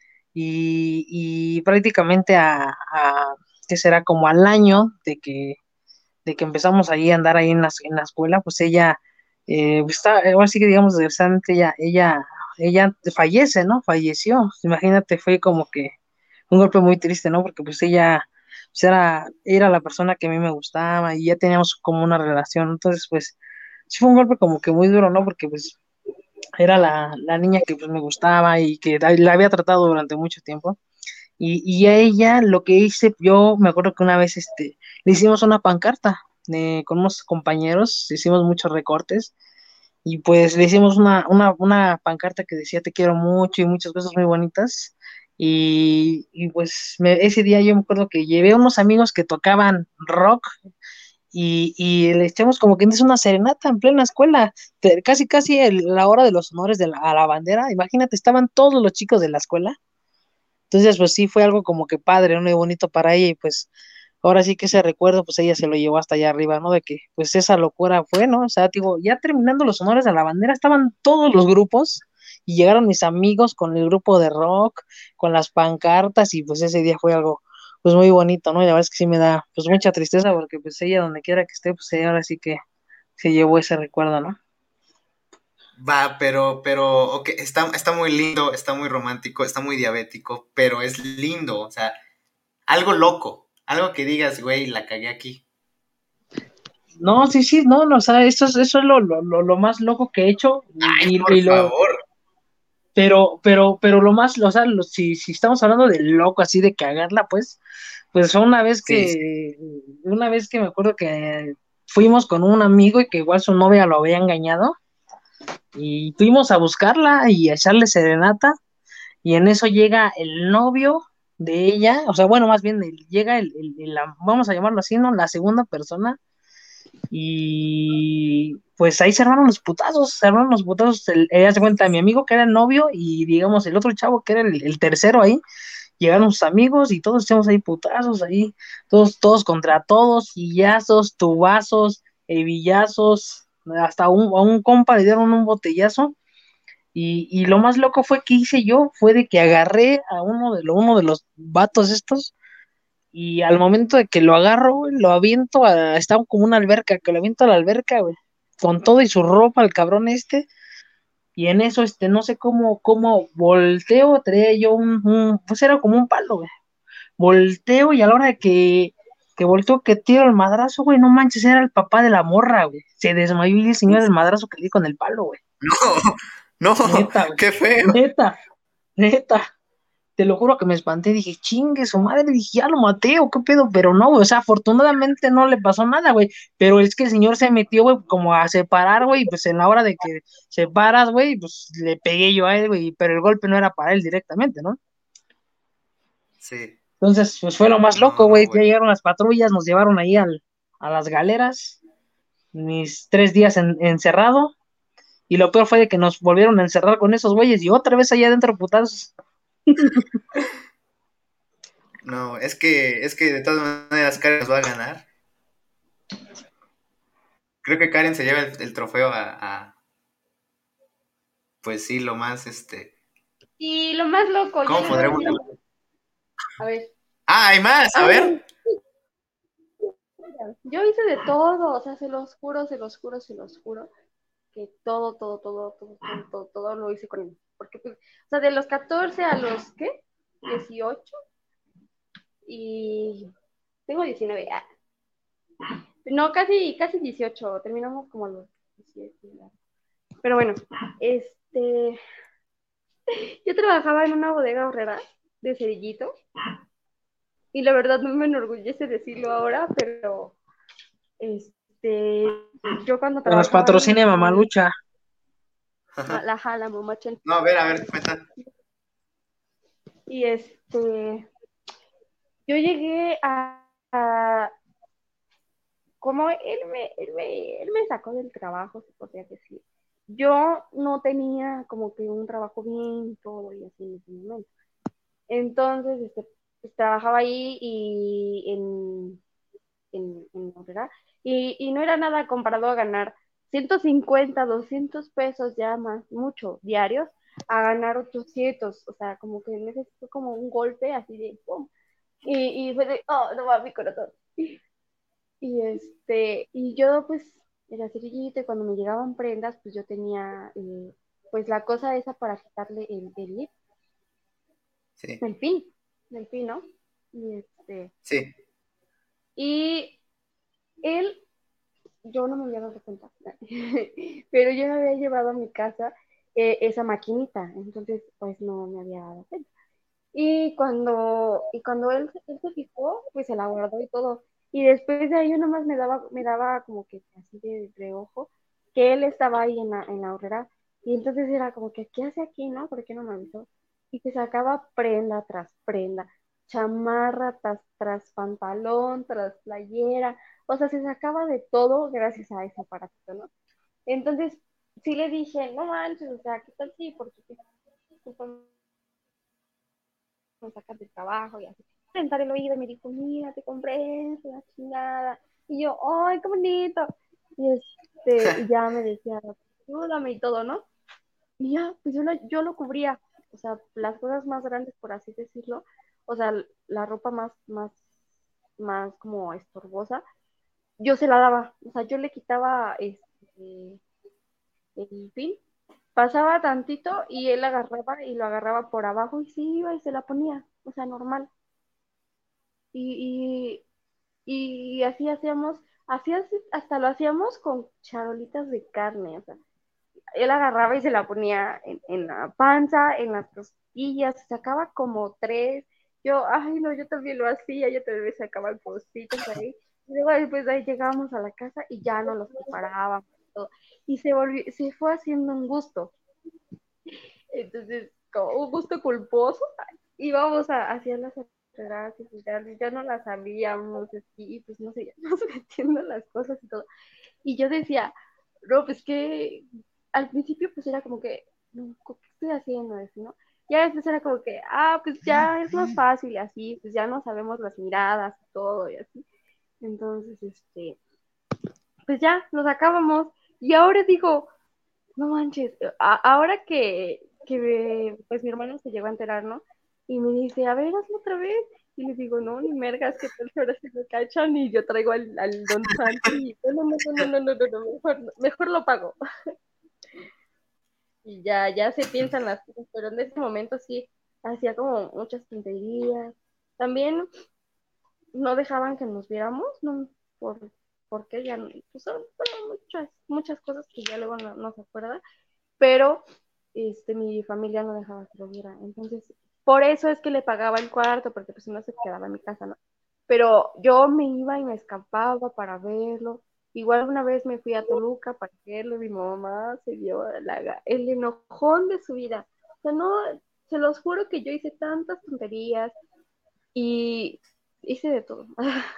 Y, y prácticamente a, a, ¿qué será? Como al año de que, de que empezamos ahí a andar ahí en la, en la escuela, pues ella, eh, pues está, ahora sí que digamos, desgraciadamente ella, ella, ella fallece, ¿no? Falleció. Imagínate, fue como que un golpe muy triste, ¿no? Porque pues ella pues, era, era la persona que a mí me gustaba y ya teníamos como una relación. Entonces, pues, sí fue un golpe como que muy duro, ¿no? Porque pues era la, la niña que pues me gustaba y que la la había tratado durante mucho tiempo. Y, y a ella lo que hice, yo me acuerdo que una vez este, le hicimos una pancarta eh, con unos compañeros, hicimos muchos recortes y pues le hicimos una, una, una pancarta que decía te quiero mucho y muchas cosas muy bonitas. Y, y pues me- ese día yo me acuerdo que llevé a unos amigos que tocaban rock y, y le echamos como que dice una serenata en plena escuela, te- casi casi el- la hora de los honores de la, a la bandera. Imagínate, estaban todos los chicos de la escuela. Entonces, pues sí fue algo como que padre, ¿no? Y bonito para ella y pues ahora sí que ese recuerdo, pues ella se lo llevó hasta allá arriba, ¿no? De que pues esa locura fue, ¿no? O sea, digo, ya terminando los honores a la bandera, estaban todos los grupos y llegaron mis amigos con el grupo de rock, con las pancartas y pues ese día fue algo pues muy bonito, ¿no? Y la verdad es que sí me da pues mucha tristeza porque pues ella donde quiera que esté, pues ella ahora sí que se llevó ese recuerdo, ¿no? Va, pero, pero, ok, está, está muy lindo, está muy romántico, está muy diabético, pero es lindo, o sea, algo loco, algo que digas, güey, la cagué aquí. No, sí, sí, no, no, o sea, eso es, eso es lo, lo, lo, lo más loco que he hecho Ay, y, por y lo, favor. pero, pero, pero lo más, o sea, lo- si, si estamos hablando de loco, así de cagarla, pues, pues fue una vez Sí, sí. que, una vez que me acuerdo que fuimos con un amigo y que igual su novia lo había engañado y fuimos a buscarla y a echarle serenata y en eso llega el novio de ella, o sea, bueno, más bien el- llega el, el- el- la- vamos a llamarlo así, ¿no? La segunda persona y pues ahí se armaron los putazos, se armaron los putazos, el, ella se cuenta, mi amigo que era el novio y digamos el otro chavo que era el, el tercero ahí, llegaron sus amigos y todos echamos ahí putazos ahí, todos, todos contra todos, sillazos, tubazos, hebillazos, hasta un, a un compa le dieron un botellazo. Y, y lo más loco fue que hice yo, fue de que agarré a uno de, lo, uno de los vatos estos, y al momento de que lo agarro, güey, lo aviento a, está como una alberca, que lo aviento a la alberca, güey, con todo y su ropa, el cabrón este, y en eso, este, no sé cómo, cómo volteo, traía yo un, un- pues era como un palo, güey, volteo y a la hora de que, que volteo, que tiro el madrazo, güey, no manches, era el papá de la morra, güey, se desmayó y el señor del madrazo que le di con el palo, güey, No, no, neta, güey, qué feo. neta, neta. Te lo juro que me espanté, dije, chingue su madre, dije, ya lo maté o qué pedo, pero no, güey, o sea, afortunadamente no le pasó nada, güey, pero es que el señor se metió, güey, como a separar, güey, y pues en la hora de que separas, güey, pues le pegué yo a él, güey, pero el golpe no era para él directamente, ¿no? Sí, Entonces, pues fue lo más no, loco, no, güey, güey. ya llegaron las patrullas, nos llevaron ahí al, a las galeras, mis tres días en- encerrado, y lo peor fue de que nos volvieron a encerrar con esos güeyes y otra vez allá adentro, putazos. No, es que, es que de todas maneras Karen nos va a ganar. Creo que Karen se lleva el, el trofeo a, a, pues sí, lo más, este, Y lo más loco, yo ¿cómo les voy a podremos decir, llamar? a ver, Ah, hay más, a ay, ver. yo hice de todo, o sea, se los juro, se los juro, se los juro, que todo, todo, todo, todo, todo, todo, todo lo hice con él. Porque, pues, o sea, de los catorce a los, ¿qué? dieciocho y tengo diecinueve. Ah. No, casi, casi dieciocho, terminamos como a los diecisiete. ¿No? Pero bueno, este, yo trabajaba en una bodega horrera de cerillito y la verdad no me enorgullece decirlo ahora, pero este, yo cuando Que nos trabajaba en, patrocine en Mamalucha. la jala, mamachón, No, a ver, a ver, cuenta. Y este, yo llegué a, a como él me, él me, él me sacó del trabajo, se podría decir. Yo no tenía como que un trabajo bien, todo y así en ese momento. Entonces, este, pues, trabajaba ahí y en, en, en Obrera, y, y no era nada comparado a ganar ciento cincuenta doscientos pesos ya más, mucho, diarios, a ganar ochocientos, o sea, como que en ese fue como un golpe así de ¡pum! Y, y fue de, oh, no va mi corazón. Y este, y yo pues era cerillito y cuando me llegaban prendas, pues yo tenía eh, pues la cosa esa para quitarle el, el lip, Sí, el pin, el pin, ¿no? Y este, sí, y él, yo no me había dado cuenta, pero yo me había llevado a mi casa eh, esa maquinita, entonces pues no me había dado cuenta. Y cuando, y cuando él, él se fijó, pues se la guardó y todo. Y después de ahí yo nomás me daba, me daba como que así de reojo que él estaba ahí en la, en la horrera. Y entonces era como que, ¿qué hace aquí, no? ¿Por qué no me avisó? Y que sacaba prenda tras prenda, chamarra tras, tras pantalón, tras playera. O sea, se sacaba de todo gracias a ese aparatito, ¿no? Entonces, sí le dije, no manches, o sea, ¿qué tal si? Porque me sacas del trabajo y así. Sentar el oído y me dijo, mira, te compré esto, la chingada. Y yo, ¡ay, qué bonito! Y este, y ya me decía, ayúdame y todo, ¿no? Y ya, pues yo lo, yo lo cubría. O sea, las cosas más grandes, por así decirlo. O sea, la ropa más, más, más como estorbosa, yo se la daba. O sea, yo le quitaba este, el pin, pasaba tantito y él agarraba y lo agarraba por abajo y sí iba y se la ponía. O sea, normal. Y, y, y así hacíamos, así así- hasta lo hacíamos con charolitas de carne, o sea, él agarraba y se la ponía en, en la panza, en las costillas, sacaba como tres, yo, ay no, yo también lo hacía, yo también me sacaba cositas ahí, y luego después de ahí llegábamos a la casa y ya no los preparábamos y todo, y se volvió, se fue haciendo un gusto, entonces, como un gusto culposo, íbamos a hacer las enredadas y ya, ya no las sabíamos, así, pues no sé, ya nos metiendo las cosas y todo. Y yo decía, no, pues que al principio pues era como que, no, ¿qué estoy haciendo eso, no? Ya después era como que, ah, pues ya es más fácil y así, pues ya no sabemos las miradas y todo y así. Entonces, este, pues ya nos acabamos. Y ahora digo, no manches, a- ahora que, que me- pues mi hermano se llegó a enterar, ¿no? Y me dice, a ver, hazlo otra vez. Y le digo, no, ni mergas, que tal que ahora se me cachan y yo traigo al, al Don Santi. No, no, no, no, no, no, no, no, mejor, mejor lo pago. Y ya, ya se piensan las cosas, pero en ese momento sí, hacía como muchas tonterías. También no dejaban que nos viéramos, no, por, porque ya, no- pues son fueron muchas, muchas cosas que ya luego no, no se acuerda, pero este, mi familia no dejaba que lo viera. Entonces, por eso es que le pagaba el cuarto, porque pues si no se quedaba en mi casa, ¿no? Pero yo me iba y me escapaba para verlo. Igual una vez me fui a Toluca para verlo, mi mamá se dio la, el enojón de su vida. O sea, no, se los juro que yo hice tantas tonterías y hice de todo.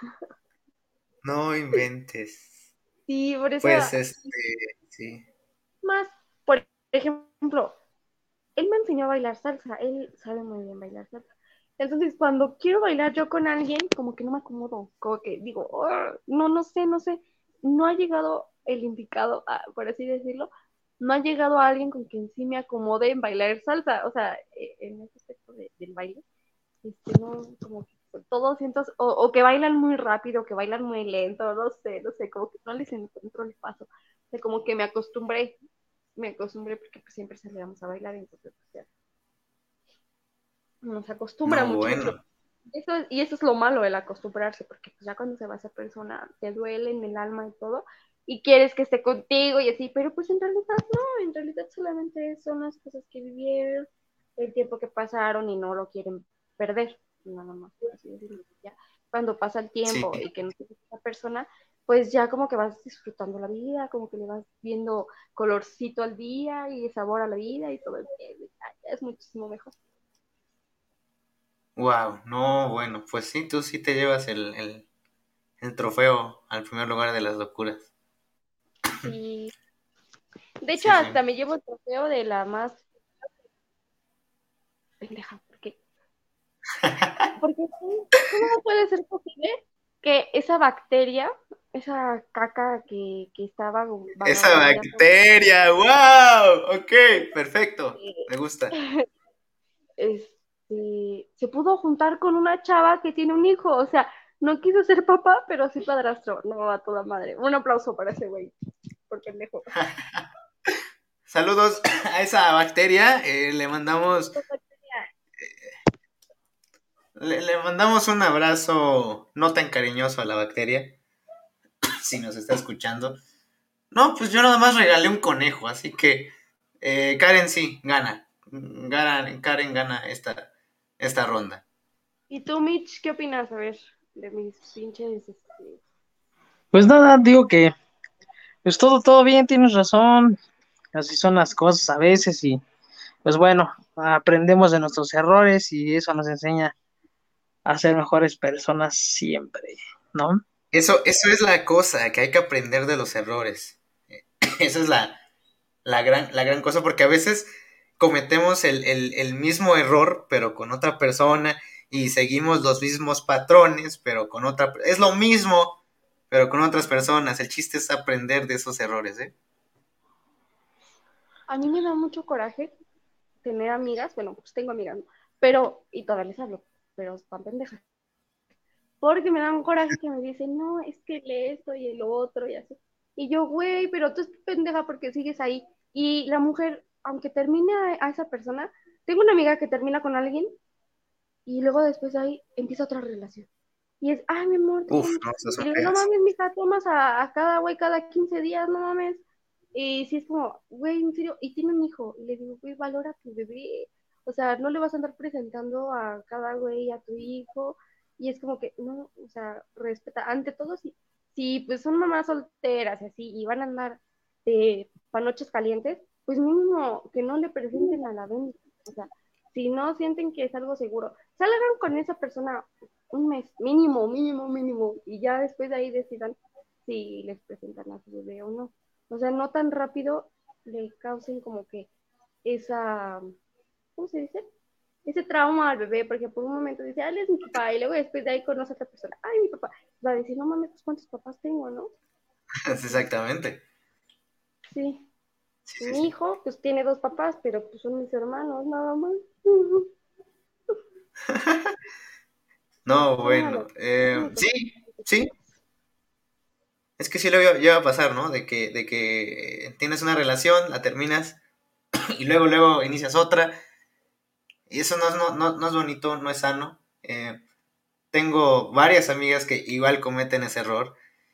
no inventes. Sí, por eso, Pues este, sí, más, por ejemplo, él me enseñó a bailar salsa, él sabe muy bien bailar salsa. Entonces, cuando quiero bailar yo con alguien, como que no me acomodo, como que digo, "Ugh", no, no sé, no sé, no ha llegado el indicado, a- por así decirlo, no ha llegado a alguien con quien sí me acomode en bailar salsa, o sea, e- en ese aspecto de- del baile, este, no, como que todos siento, o, o que bailan muy rápido, que bailan muy lento, no sé, no sé, como que no les encuentro el paso, o sea, como que me acostumbré, me acostumbré porque pues, siempre salíamos a bailar, entonces pues, ya nos acostumbra no, mucho, mucho. bueno, Eso es- y eso es lo malo, el acostumbrarse, porque pues, ya cuando se va esa persona te duele en el alma y todo, y quieres que esté contigo y así, pero pues en realidad no, en realidad solamente son las cosas que vivieron, el tiempo que pasaron y no lo quieren perder, nada más, por así decirlo. Ya cuando pasa el sí. tiempo y que no tienes a esa persona, pues ya como que vas disfrutando la vida, como que le vas viendo colorcito al día y sabor a la vida y todo, el- ya es muchísimo mejor. Wow, no, bueno, pues sí, tú sí te llevas el, el, el trofeo al primer lugar de las locuras. Sí. De hecho, Sí, sí. hasta me llevo el trofeo de la más pendeja, porque, porque ¿cómo cómo puede ser posible que esa bacteria, esa caca que, que estaba Esa vagabundeando, bacteria, wow, ok, perfecto, me gusta. este, se pudo juntar con una chava que tiene un hijo? O sea, no quiso ser papá, pero sí padrastro. No, a toda madre. Un aplauso para ese güey, por pendejo. Saludos a esa bacteria, eh, le mandamos, le, le mandamos un abrazo no tan cariñoso a la bacteria, si nos está escuchando. No, pues yo nada más regalé un conejo, así que eh, Karen sí, gana. Gana- Karen gana esta, esta ronda. ¿Y tú, Mitch, qué opinas? A ver, de mis pinches, este... Pues nada, digo que pues todo, todo bien, tienes razón. Así son las cosas a veces y pues bueno, aprendemos de nuestros errores y eso nos enseña a ser mejores personas siempre, ¿no? Eso, eso es la cosa, que hay que aprender de los errores. Esa es la, la gran, la gran cosa, porque a veces cometemos el, el, el mismo error, pero con otra persona, y seguimos los mismos patrones, pero con otra... Es lo mismo, pero con otras personas. El chiste es aprender de esos errores, ¿eh? A mí me da mucho coraje tener amigas, bueno, pues tengo amigas, ¿no? Pero, y todavía les hablo, pero están pendejas. Porque me dan coraje que me dicen, no, es que el esto y el otro y así. Y yo, güey, pero tú estás pendeja porque sigues ahí. Y la mujer, aunque termine a, a esa persona, tengo una amiga que termina con alguien y luego después ahí empieza otra relación. Y es, ay, mi amor, te quiero Uf, mucho. no, esas Y son le digo, no feas. mames, mija, tomas a, a cada güey cada quince días, no mames. Y sí es como, güey, en serio, y tiene un hijo. Y le digo, güey, valora a tu bebé. O sea, no le vas a andar presentando a cada güey a tu hijo. Y es como que, no, o sea, respeta. Ante todo, si, si pues son mamás solteras y así, y van a andar de panoches calientes, pues mínimo que no le presenten a la venta. O sea, si no sienten que es algo seguro, salgan con esa persona un mes, mínimo, mínimo, mínimo, y ya después de ahí decidan si les presentan a su bebé o no. O sea, no tan rápido le causen como que esa, ¿cómo se dice? Ese trauma al bebé, porque por un momento dice, ah, él es mi papá, y luego después de ahí conoce a otra persona, ay, mi papá, va a decir, no mames, pues cuántos papás tengo, ¿no? Exactamente. Sí, Sí, sí, mi sí. hijo, pues tiene dos papás, pero pues son mis hermanos, nada más. No, Son una bueno. locura, son Eh, muy sí, sí. complicadas. Es que sí lo llega a pasar, ¿no? De que, de que tienes una relación, la terminas y luego, luego inicias otra. Y eso no es, no, no, no es bonito, no es sano. Eh, tengo varias amigas que igual cometen ese error.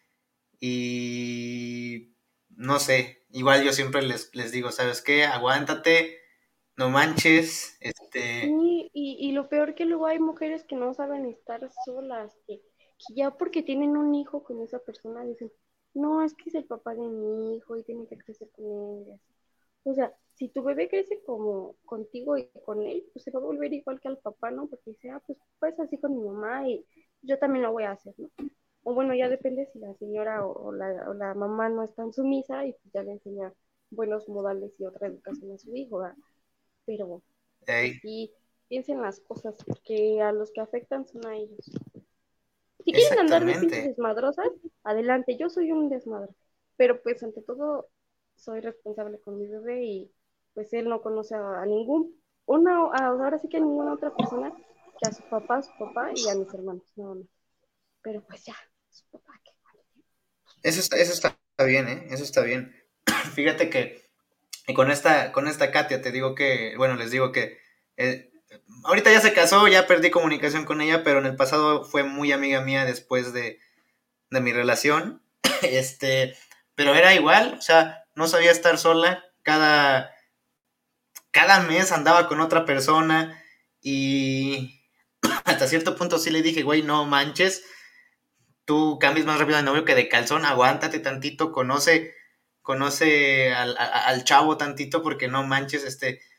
Y no sé, igual yo siempre les, les digo, ¿sabes qué? Aguántate, no manches, este, Sí, y, y lo peor que luego hay mujeres que no saben estar solas, que, que ya porque tienen un hijo con esa persona dicen, no, es que es el papá de mi hijo y tiene que crecer con él. Y así. O sea, si tu bebé crece como contigo y con él, pues se va a volver igual que al papá, ¿no? Porque dice, ah, pues pues así con mi mamá y yo también lo voy a hacer, ¿no? O bueno, ya depende si la señora o, o la, o la mamá no es tan sumisa y pues ya le enseña buenos modales y otra educación a su hijo, ¿verdad? Pero pues ey, sí, piensen las cosas, porque a los que afectan son a ellos. Si quieren andar de pinches exactamente. desmadrosas, adelante, yo soy un desmadre, pero pues ante todo soy responsable con mi bebé y pues él no conoce a, a ningún, una, a- ahora sí que a ninguna otra persona que a su papá, su papá y a mis hermanos, no, no. Pero pues ya, su papá, qué vale. Eso está, eso está bien, ¿eh? Eso está bien. Fíjate que y con esta, con esta Katia te digo que, bueno, les digo que eh, ahorita ya se casó, ya perdí comunicación con ella, pero en el pasado fue muy amiga mía después de, de mi relación. Este, pero era igual, o sea, no sabía estar sola, cada, cada mes andaba con otra persona y hasta cierto punto sí le dije, güey, no manches, tú cambies más rápido de novio que de calzón, aguántate tantito, conoce, conoce al, a- al chavo tantito porque no manches, este,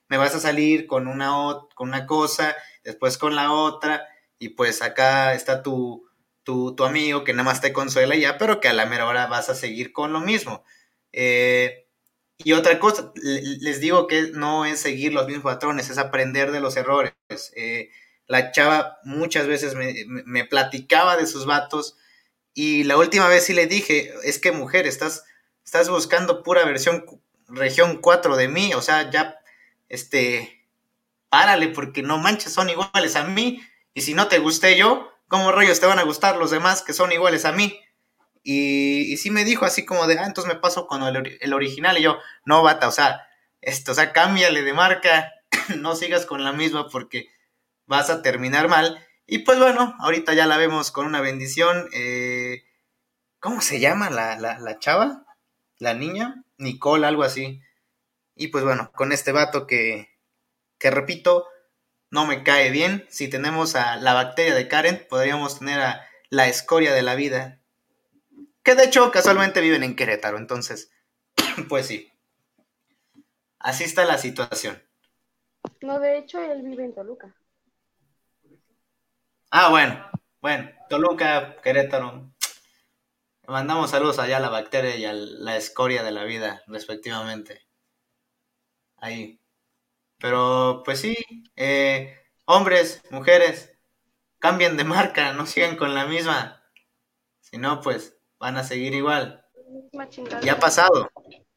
me vas a salir con una, con una cosa, después con la otra, y pues acá está tu, tu, tu amigo que nada más te consuela y ya, pero que a la mera hora vas a seguir con lo mismo. Eh, y otra cosa, les digo que no es seguir los mismos patrones, es aprender de los errores. Eh, la chava muchas veces me, me, me platicaba de sus vatos, y la última vez sí le dije, es que mujer, estás, estás buscando pura versión región cuatro de mí, o sea, ya, este, párale, porque no manches, son iguales a mí, y si no te gusté yo, ¿cómo rayos te van a gustar los demás que son iguales a mí? Y, y sí me dijo así como de, ah, entonces me paso con el, el original, y yo, no, bata, o sea, esto, o sea, cámbiale de marca, no sigas con la misma porque vas a terminar mal. Y pues bueno, ahorita ya la vemos con una bendición. Eh, ¿Cómo se llama la, la, la chava? ¿La niña? Nicole, algo así. Y pues bueno, con este vato que, que repito, no me cae bien. Si tenemos a la bacteria de Karen, podríamos tener a la escoria de la vida. Que de hecho casualmente viven en Querétaro, entonces, pues sí. Así está la situación. No, de hecho, él vive en Toluca. Ah, bueno, bueno, Toluca, Querétaro. Mandamos saludos allá a la bacteria y a la escoria de la vida, respectivamente. Ahí. Pero, pues sí, eh, hombres, mujeres, cambien de marca, no sigan con la misma. Si no, pues van a seguir igual. Ya ha pasado.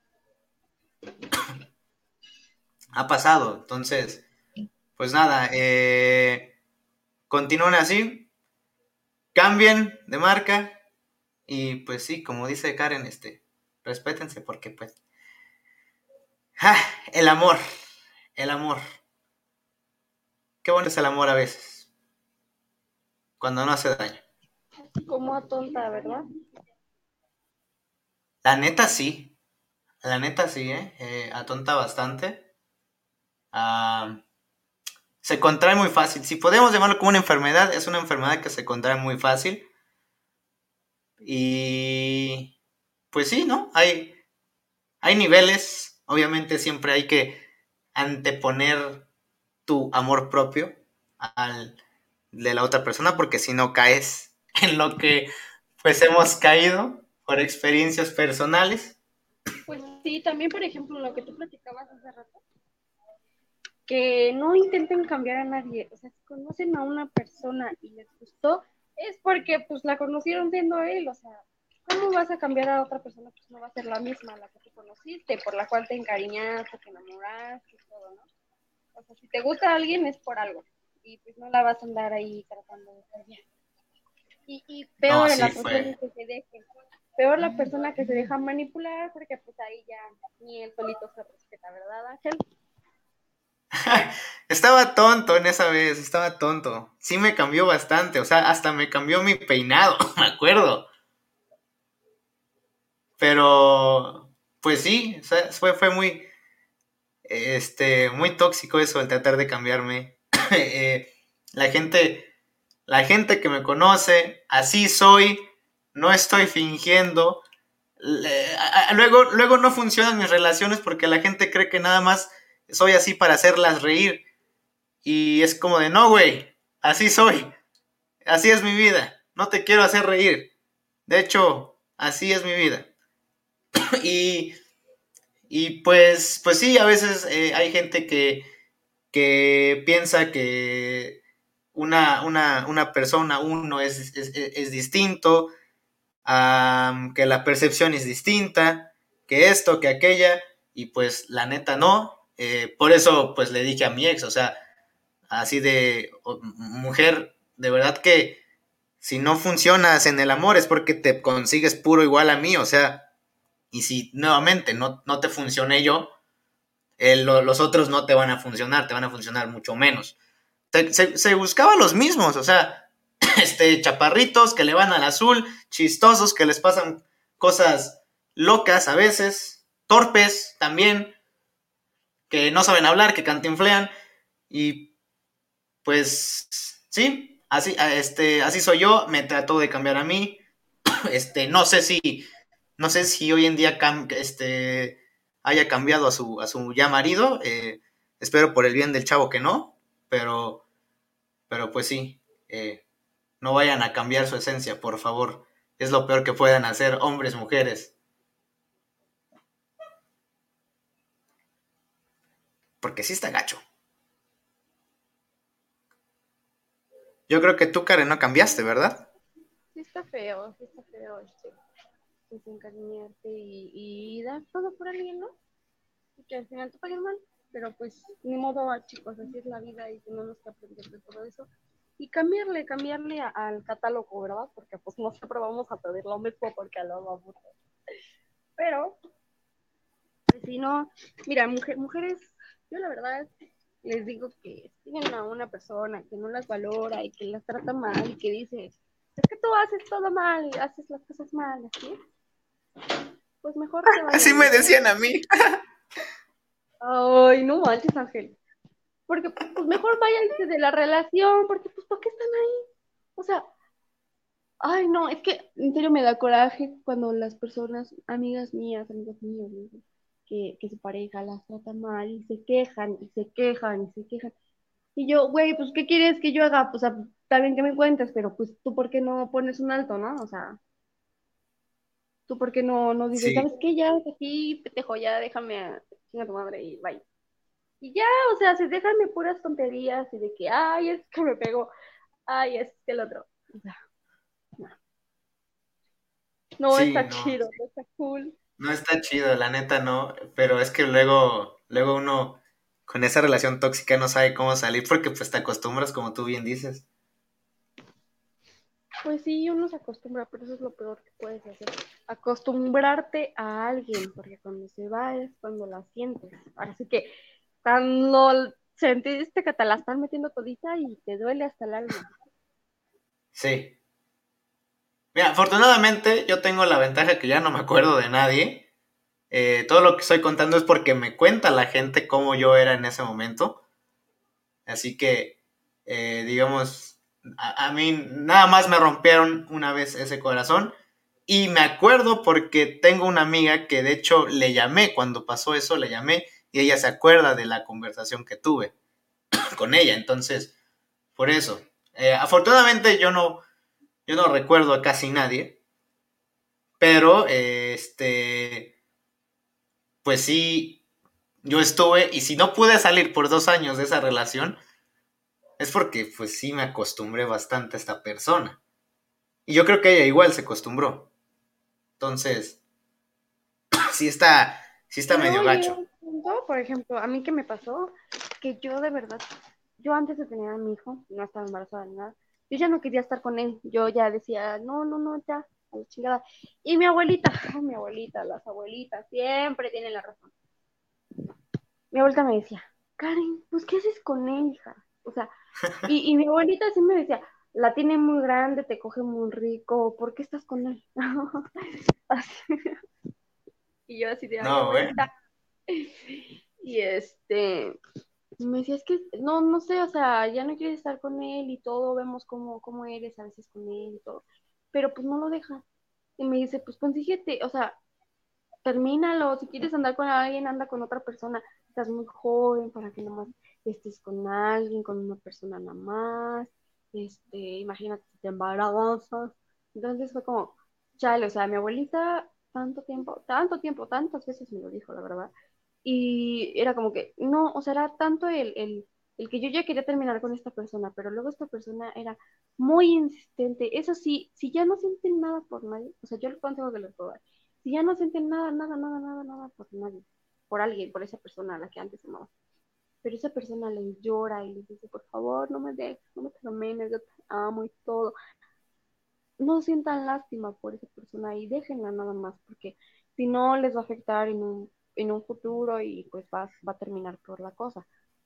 Ha pasado. Entonces, pues nada, eh, continúen así, cambien de marca y pues sí, como dice Karen, este, respétense porque pues, ¡ah! El amor, el amor. Qué bueno es el amor a veces, cuando no hace daño. Como a tonta, ¿verdad? La neta sí, la neta sí, ¿eh? eh atonta bastante. Uh, se contrae muy fácil. Si podemos llamarlo como una enfermedad, es una enfermedad que se contrae muy fácil. Y pues sí, ¿no? Hay, hay niveles. Obviamente siempre hay que anteponer tu amor propio al de la otra persona, porque si no caes en lo que pues hemos caído por experiencias personales. Pues sí, también por ejemplo lo que tú platicabas hace rato, que no intenten cambiar a nadie, o sea, si conocen a una persona y les gustó, es porque pues la conocieron siendo él, o sea, ¿cómo vas a cambiar a otra persona? Pues no va a ser la misma la que tú conociste, por la cual te encariñaste, te enamoraste y todo, ¿no? O sea, si te gusta a alguien es por algo, y pues no la vas a andar ahí tratando de cambiar. Y, y peor No, en la sí persona fue. que se deje, peor la persona que se deja manipular, porque pues ahí ya ni él solito se respeta, ¿verdad, Ángel? Estaba tonto en esa vez, estaba tonto. Sí me cambió bastante, o sea, hasta me cambió mi peinado, me acuerdo. Pero, pues sí, o sea, fue, fue muy, este, muy tóxico eso, el tratar de cambiarme. eh, la gente, la gente que me conoce, así soy, no estoy fingiendo. Le, a, a, luego, luego no funcionan mis relaciones porque la gente cree que nada más soy así para hacerlas reír. Y es como de, no, güey, así soy, así es mi vida, no te quiero hacer reír. De hecho, así es mi vida. y, y pues, pues sí, a veces eh, hay gente que, que piensa que una, una, una persona, uno es, es, es distinto, um, que la percepción es distinta, que esto, que aquella, y pues la neta no. Eh, por eso pues le dije a mi ex, o sea, así de, oh, mujer, de verdad que si no funcionas en el amor es porque te consigues puro igual a mí, o sea, y si nuevamente no, no te funcioné yo, eh, lo, los otros no te van a funcionar, te van a funcionar mucho menos. Se, se, se buscaba los mismos, o sea, este, chaparritos que le van al azul, chistosos que les pasan cosas locas a veces, torpes también, que no saben hablar, que cantinflean, y pues sí, así, este, así soy yo, me trató de cambiar a mí, este, no sé si, no sé si hoy en día cam, este, haya cambiado a su, a su ya marido, eh, Espero por el bien del chavo que no, pero, pero pues sí, eh, no vayan a cambiar su esencia, por favor. Es lo peor que puedan hacer hombres, mujeres. Porque sí está gacho. Yo creo que tú, Karen, no cambiaste, ¿verdad? Sí está feo, sí está feo este, pues, encariñarte y, y dar todo por alguien, ¿no? Y que al final te paguen mal. Pero pues ni modo, ah, chicos, así es la vida y tenemos que aprender de todo eso. Y cambiarle, cambiarle a- al catálogo, ¿verdad? Porque pues no siempre vamos a pedir lo mismo porque lo vamos a... Pero, pues si no, mira, mujer, mujeres, yo la verdad les digo que si tienen a una persona que no las valora y que las trata mal y que dice, es que tú haces todo mal, haces las cosas mal, así, pues mejor que Así vayan y me se... decían a mí. Ay, no manches, Ángel. Porque pues mejor váyanse de la relación, porque pues ¿para qué están ahí? O sea, ay no, es que en serio me da coraje cuando las personas, amigas mías, amigos míos, ¿no? que, que su pareja las trata mal y se quejan y se quejan y se quejan. Y yo, güey, pues ¿qué quieres que yo haga? Pues a- está bien que me cuentes, pero pues tú ¿por qué no pones un alto, no? O sea, tú ¿por qué no, no dices, Sí, ¿sabes qué? Ya, aquí te dejo, ya déjame a chinga tu madre y bye. Y ya, o sea, se dejan de puras tonterías y de que, ay, es que me pegó, ay, es que el otro. O sea, no, no sí, está no. chido, no está cool. No está chido, la neta no. Pero es que luego, luego uno con esa relación tóxica no sabe cómo salir porque pues te acostumbras, como tú bien dices. Pues sí, uno se acostumbra, pero eso es lo peor que puedes hacer. Acostumbrarte a alguien, porque cuando se va es cuando la sientes. Así que cuando sentiste que te la están metiendo todita y te duele hasta el alma. Sí. Mira, afortunadamente yo tengo la ventaja que ya no me acuerdo de nadie. Eh, todo lo que estoy contando es porque me cuenta la gente cómo yo era en ese momento. Así que, eh, digamos, a, a mí nada más me rompieron una vez ese corazón. Y me acuerdo porque tengo una amiga que de hecho le llamé cuando pasó eso, le llamé y ella se acuerda de la conversación que tuve con ella. Entonces, por eso. Eh, afortunadamente yo no, yo no recuerdo a casi nadie, pero eh, este, pues sí, yo estuve y si no pude salir por dos años de esa relación, es porque pues sí me acostumbré bastante a esta persona. Y yo creo que ella igual se acostumbró. Entonces, sí está, sí está medio No, llega gacho. un punto, por ejemplo, a mí que me pasó, que yo de verdad, yo antes de tener a mi hijo, no estaba embarazada ni nada, yo ya no quería estar con él, yo ya decía, no, no, no, ya, a la chingada. Y mi abuelita, mi abuelita, las abuelitas siempre tienen la razón. Mi abuelita me decía, Karen, pues ¿qué haces con él, hija? O sea, y, y mi abuelita sí me decía, la tiene muy grande, te coge muy rico, ¿por qué estás con él? Así, y yo así de, ay, No, bueno. abuelita. Y este, me decía, es que, no, no sé, o sea, ya no quieres estar con él y todo, vemos cómo, cómo eres a veces con él y todo, pero pues no lo dejas. Y me dice, pues consíguete, o sea, termínalo, si quieres andar con alguien, anda con otra persona, estás muy joven para que nomás estés con alguien, con una persona nada más, este, imagínate si te embarazas. Entonces fue como, chale, o sea, mi abuelita tanto tiempo, tanto tiempo, tantas veces me lo dijo, la verdad, y era como que, no, o sea, era tanto el, el, el que yo ya quería terminar con esta persona, pero luego esta persona era muy insistente. Eso sí, si ya no sienten nada por nadie, o sea, yo el consejo que les puedo dar, si ya no sienten nada, nada, nada, nada, nada por nadie, por alguien, por esa persona a la que antes amaba, pero esa persona les llora y les dice, por favor, no me dejes, no me termines, yo te amo y todo, no sientan lástima por esa persona y déjenla nada más, porque si no les va a afectar en un, en un futuro y pues va, va a terminar por la cosa.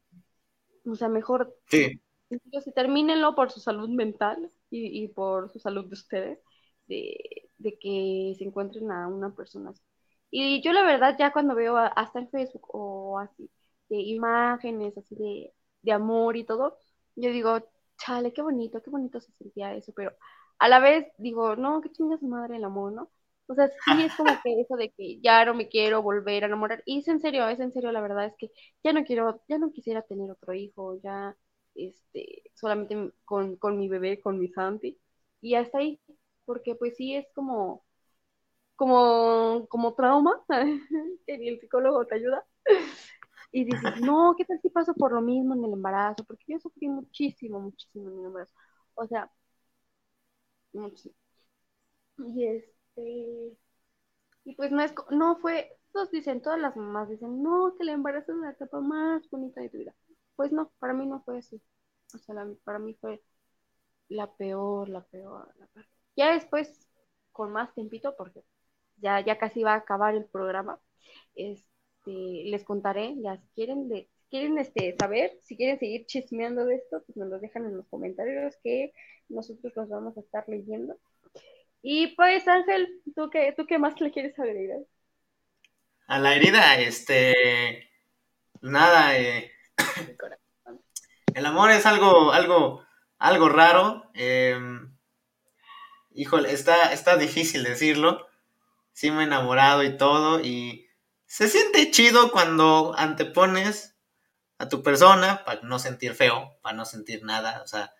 O sea, mejor, Sí, si termínenlo por su salud mental y, y por su salud de ustedes, de, de que se encuentren a una persona así. Y yo la verdad ya cuando veo a- hasta en Facebook o así, de imágenes así de, de amor y todo, yo digo, chale, qué bonito, qué bonito se sentía eso, pero a la vez digo, no, qué chinga su madre el amor, ¿no? O sea, sí es como que eso de que ya no me quiero volver a enamorar. Y es en serio, es en serio, la verdad es que ya no quiero, ya no quisiera tener otro hijo, ya, este, solamente con, con mi bebé, con mi Santi. Y hasta ahí, porque pues sí es como, como, como trauma, que ni el psicólogo te ayuda. Y dices, no, ¿qué tal si paso por lo mismo en el embarazo? Porque yo sufrí muchísimo, muchísimo en el embarazo. O sea, muchísimo. Y este, y pues no es, co- no fue, todos dicen, todas las mamás dicen, no, que el embarazo es la etapa más bonita de tu vida. Pues no, para mí no fue así. O sea, la- para mí fue la peor, la peor, la peor. Ya después, con más tiempito, porque ya, ya casi va a acabar el programa, este, les contaré, ya si quieren, de, si quieren este, saber, si quieren seguir chismeando de esto, pues nos lo dejan en los comentarios que nosotros los vamos a estar leyendo. Y pues Ángel, ¿tú qué, tú qué más le quieres agregar? A la herida, este, nada, eh, Mi corazón. el amor es algo, algo, algo raro. Eh, híjole, está, está difícil decirlo. Sí me he enamorado y todo y se siente chido cuando antepones a tu persona para no sentir feo, para no sentir nada. O sea,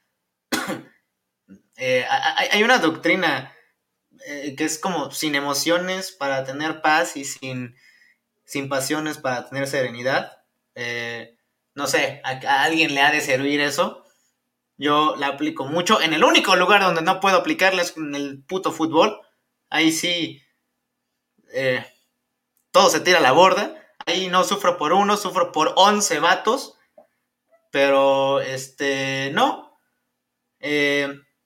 eh, hay, hay una doctrina eh, que es como sin emociones para tener paz y sin, sin pasiones para tener serenidad. Eh, no sé, a, a alguien le ha de servir eso. Yo la aplico mucho. En el único lugar donde no puedo aplicarla es en el puto fútbol. Ahí sí, eh, todo se tira a la borda. Ahí no sufro por uno, sufro por once vatos. Pero, este, no. Eh,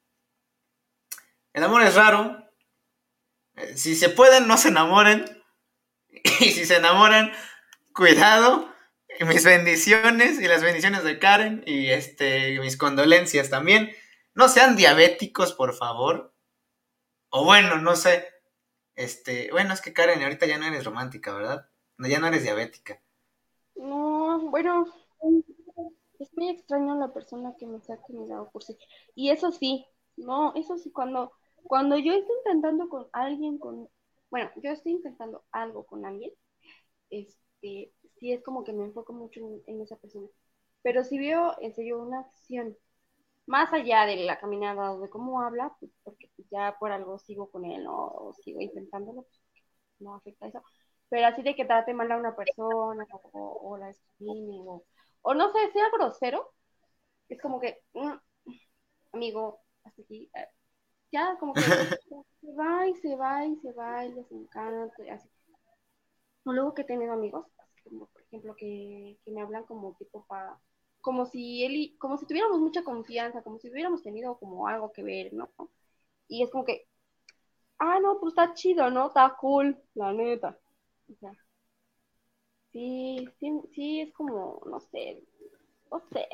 el amor es raro. Eh, si se pueden, no se enamoren. Y si se enamoran, cuidado. Mis bendiciones y las bendiciones de Karen. Y este, mis condolencias también. No sean diabéticos, por favor. O bueno, no sé. Este, bueno, es que Karen, ahorita ya no eres romántica, ¿verdad? No, ya no eres diabética. No, bueno, es muy extraño la persona que me saque mi lado por sí. Y eso sí, no, eso sí, cuando, cuando yo estoy intentando con alguien, con, bueno, yo estoy intentando algo con alguien, este, sí es como que me enfoco mucho en, en esa persona. Pero si veo en serio una acción, más allá de la caminada o de cómo habla, pues porque pues, ya por algo sigo con él, ¿no? O sigo intentándolo, pues no afecta eso. Pero así de que trate mal a una persona o, o la discrimine o, o no sé, sea grosero, es como que, mm, amigo, hasta aquí, eh, ya como que se va y se va y se va y les encanta, y así. O luego que he tenido amigos, así como por ejemplo que, que me hablan como tipo para, como si él y, como si tuviéramos mucha confianza, como si hubiéramos tenido como algo que ver, ¿no? Y es como que, ah, no, pues está chido, ¿no? Está cool, la neta. O sea, sí, sí, sí, es como, no sé, no sé.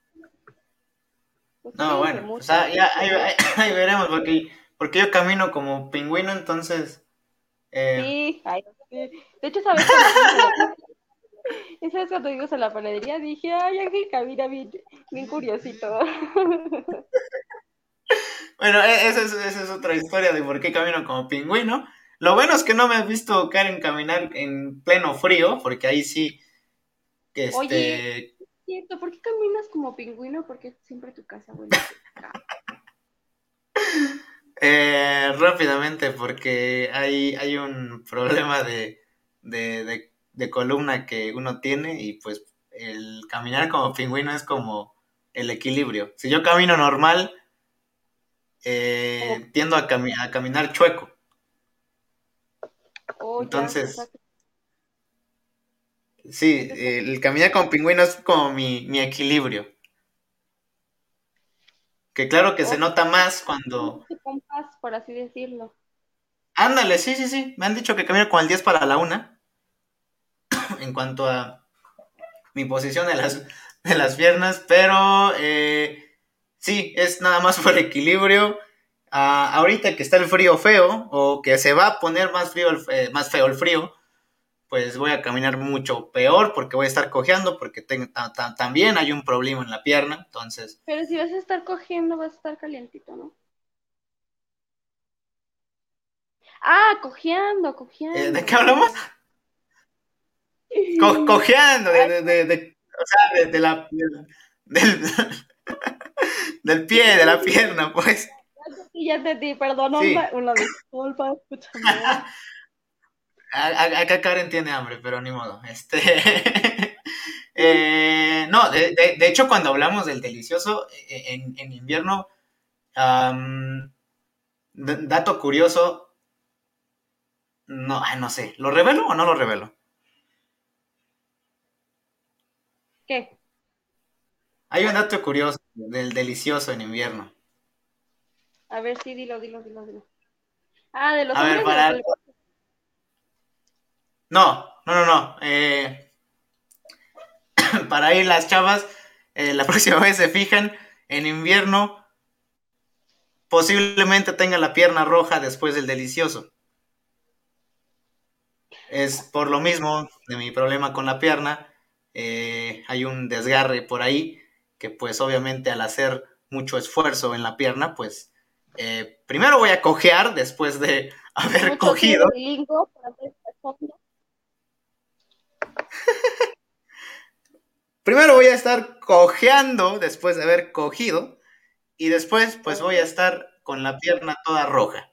Pues No, cuídense bueno, pues mucho. ah, ya ahí, ahí- ahí veremos, porque, porque yo camino como pingüino, entonces, eh, Sí, ay, sí. De hecho, ¿sabes cuando fuimos a la, esa vez cuando fuimos a la panadería? Dije, ay, Ángel camina bien, bien curiosito. bueno, e- esa es, esa es otra historia de por qué camino como pingüino. Lo bueno es que no me has visto Karen caminar en pleno frío, porque ahí sí, que Oye, este, es cierto, ¿por qué caminas como pingüino? Porque siempre tu casa huele a pescado. eh, rápidamente, porque hay, hay un problema de, de, de, de columna que uno tiene y pues el caminar como pingüino es como el equilibrio. Si yo camino normal, Como, eh, tiendo a, cami- a caminar chueco. oh, ya, o sea, Entonces, sí, entonces, eh, el caminar como pingüino es como mi, mi equilibrio. Que claro que se oh, nota más cuando... te compás, por así decirlo. Ándale, sí, sí, sí. Me han dicho que camino con el diez para la una en cuanto a mi posición de las, de las piernas, pero eh, sí, es nada más por equilibrio. Ah, ahorita que está el frío feo, o que se va a poner más frío, el- eh, más feo el frío, pues voy a caminar mucho peor porque voy a estar cojeando, porque tengo, ta- ta- también hay un problema en la pierna, entonces, Pero si vas a estar cogiendo, vas a estar calientito, ¿no? Ah, cojeando, Eh, ¿de cojeando. qué hablamos? Co- cojeando, de, de, de, de- o sea, de, de la, del, del, del pie, de la pierna, pues. Y ya entendí, perdón, Sí. una, una disculpa, escúchame. A- a- Acá Karen tiene hambre, pero ni modo. Este. eh, no, de, de, de hecho, cuando hablamos del delicioso eh, en, en invierno, am, d- dato curioso, no, ay, no sé, ¿lo revelo o no lo revelo? ¿Qué? Hay un dato curioso del delicioso en invierno. A ver, sí, dilo, dilo, dilo, dilo. Ah, de los A ver, hombres o para... del... No, no, no, no. eh, para ir las chavas, eh, la próxima vez se fijan, en invierno posiblemente tenga la pierna roja después del delicioso. Es por lo mismo de mi problema con la pierna. eh, hay un desgarre por ahí que pues obviamente al hacer mucho esfuerzo en la pierna, pues eh, primero voy a cojear después de haber Mucho cogido. cibelingo para hacer esta cosa. Primero voy a estar cojeando después de haber cogido y después pues voy a estar con la pierna toda roja.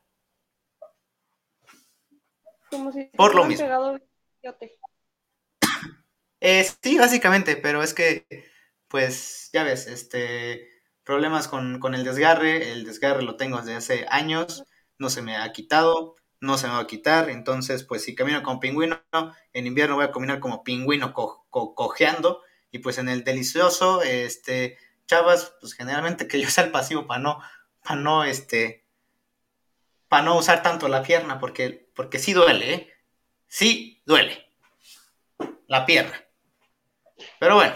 Como si te Por lo hubieran mismo. pegado el idiote. Eh, sí, básicamente, pero es que, pues, ya ves, este, problemas con, con el desgarre, el desgarre lo tengo desde hace años, no se me ha quitado, no se me va a quitar, entonces, pues, si camino como pingüino, en invierno voy a caminar como pingüino co- co- cojeando, y pues en el delicioso, este, chavas, pues generalmente que yo sea el pasivo para no, para no, este, para no usar tanto la pierna, porque, porque sí duele, ¿eh? Sí duele la pierna. Pero bueno,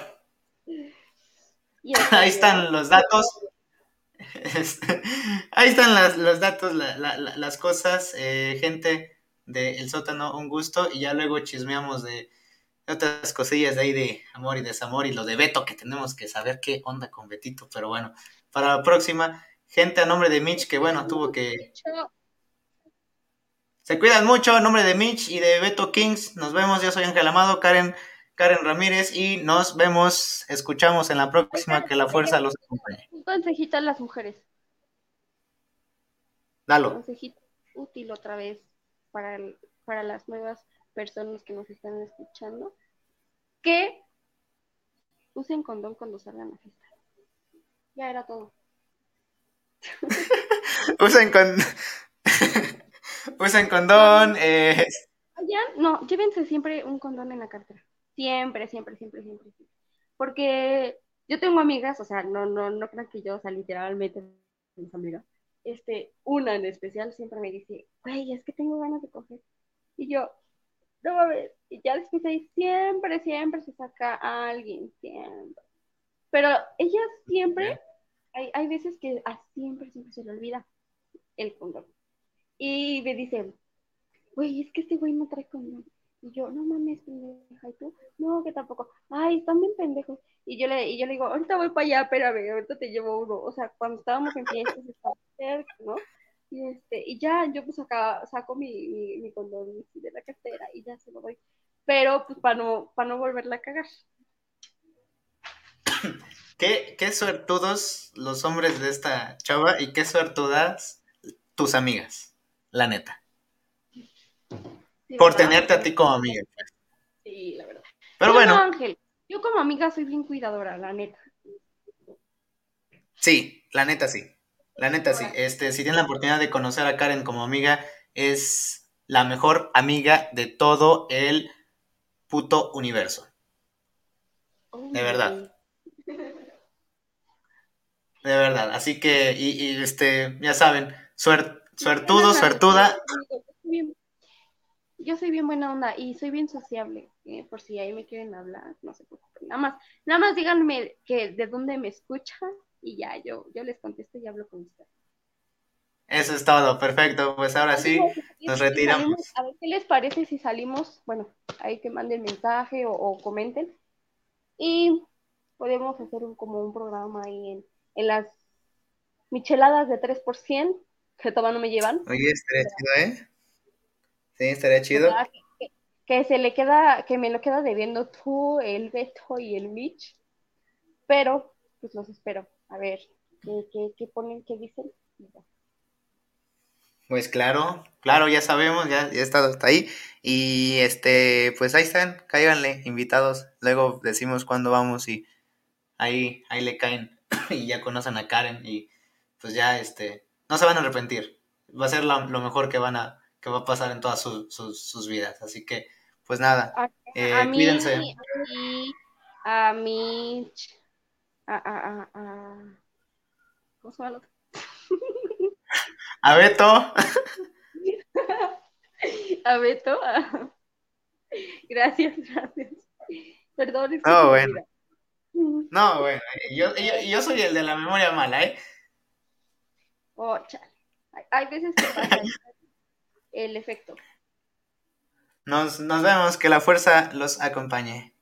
Y ok, ahí ¿verdad? están los datos. Este, ahí están las, los datos, la, la, la, las cosas, eh, gente del sótano, un gusto. Y ya luego chismeamos de otras cosillas de ahí de amor y desamor y lo de Beto, que tenemos que saber qué onda con Betito. Pero bueno, para la próxima, gente a nombre de Mitch, que bueno, tuvo que... Chao. Se cuidan mucho, a nombre de Mitch y de Beto Kings. Nos vemos, yo soy Ángel Amado, Karen, Karen Ramírez y nos vemos, escuchamos en la próxima, Oigan, que la fuerza oigan, los acompañe. un consejito a las mujeres. Dalo. Consejito útil otra vez para, el- para las nuevas personas que nos están escuchando. Que usen condón cuando salgan a fiesta. Ya era todo. Usen con... Usen condón, eh, Oigan, no, llévense siempre un condón en la cartera. Siempre, siempre, siempre, siempre, siempre. Porque yo tengo amigas, o sea, no, no, no crean que yo, o sea, literalmente mis amigas. Este, una en especial siempre me dice, güey, es que tengo ganas de coger. Y yo, no mames. Y ya después ahí siempre, siempre se saca a alguien, siempre. Pero ella siempre, hay, hay veces que a siempre, siempre se le olvida el condón. Y me dicen, güey, es que este güey no trae condón. Y yo, no mames, pendeja. ¿Y tú? No, que tampoco. Ay, están bien pendejos. Y yo le, y yo le digo, ahorita voy para allá, espérame, ahorita te llevo uno. O sea, cuando estábamos en fiestas, estaba cerca, ¿no? Y, este, y ya, yo pues acá saco mi, mi, mi condón de la cartera y ya se lo doy. Pero pues para no, para no volverla a cagar. qué, qué suertudos los hombres de esta chava y qué suertudas tus amigas, la neta. Sí, Por ¿verdad? tenerte a ti como amiga. Sí, la verdad. Pero Yo no, bueno, Ángel. Yo como amiga soy bien cuidadora, la neta. sí, la neta sí. La neta sí. Este, si tienen la oportunidad de conocer a Karen como amiga, es la mejor amiga de todo el puto universo. Oh, De my verdad. God. De verdad. Así que, y, y, este, ya saben, suer, Buenas suertudo, amigos, suertuda. yo soy bien, yo soy bien buena onda y soy bien sociable, eh, por si ahí me quieren hablar, no se preocupen. Nada más, nada más díganme que de dónde me escuchan y ya, yo, yo les contesto y hablo con ustedes. Eso es todo. Perfecto. Pues ahora sí, Amigos, y, nos y salimos, retiramos. a ver qué les parece si salimos, bueno, ahí que manden mensaje o, o comenten y podemos hacer un, como un programa ahí en, en las micheladas de tres por ciento que todavía no me llevan. Oye, estaría chido, ¿eh? Sí, estaría chido. ¿Verdad? Que, que se le queda, que me lo queda debiendo tú, el Beto y el Mitch, pero pues los espero. A ver, ¿qué, qué, qué ponen, qué dicen? Pues claro, claro, ya sabemos, ya, ya he estado hasta ahí. Y este, pues ahí están, cáiganle, invitados. Luego decimos cuándo vamos y ahí, ahí le caen y ya conocen a Karen y pues ya este, no se van a arrepentir. Va a ser lo, lo mejor que van a, que va a pasar en todas sus, sus, sus vidas. Así que, pues nada, A, a eh, cuídense. mí, y a Mitch, a, a, a, a- ¿cómo se llama el otro? A Beto. A Beto. a- Gracias, gracias. Perdón, es que se No, me bueno, olvida. no, bueno, yo, yo, yo soy el de la memoria mala, ¿eh? Oh, chale. Hay, hay veces que pasa el, el efecto. Nos, nos vemos, que la fuerza los acompañe.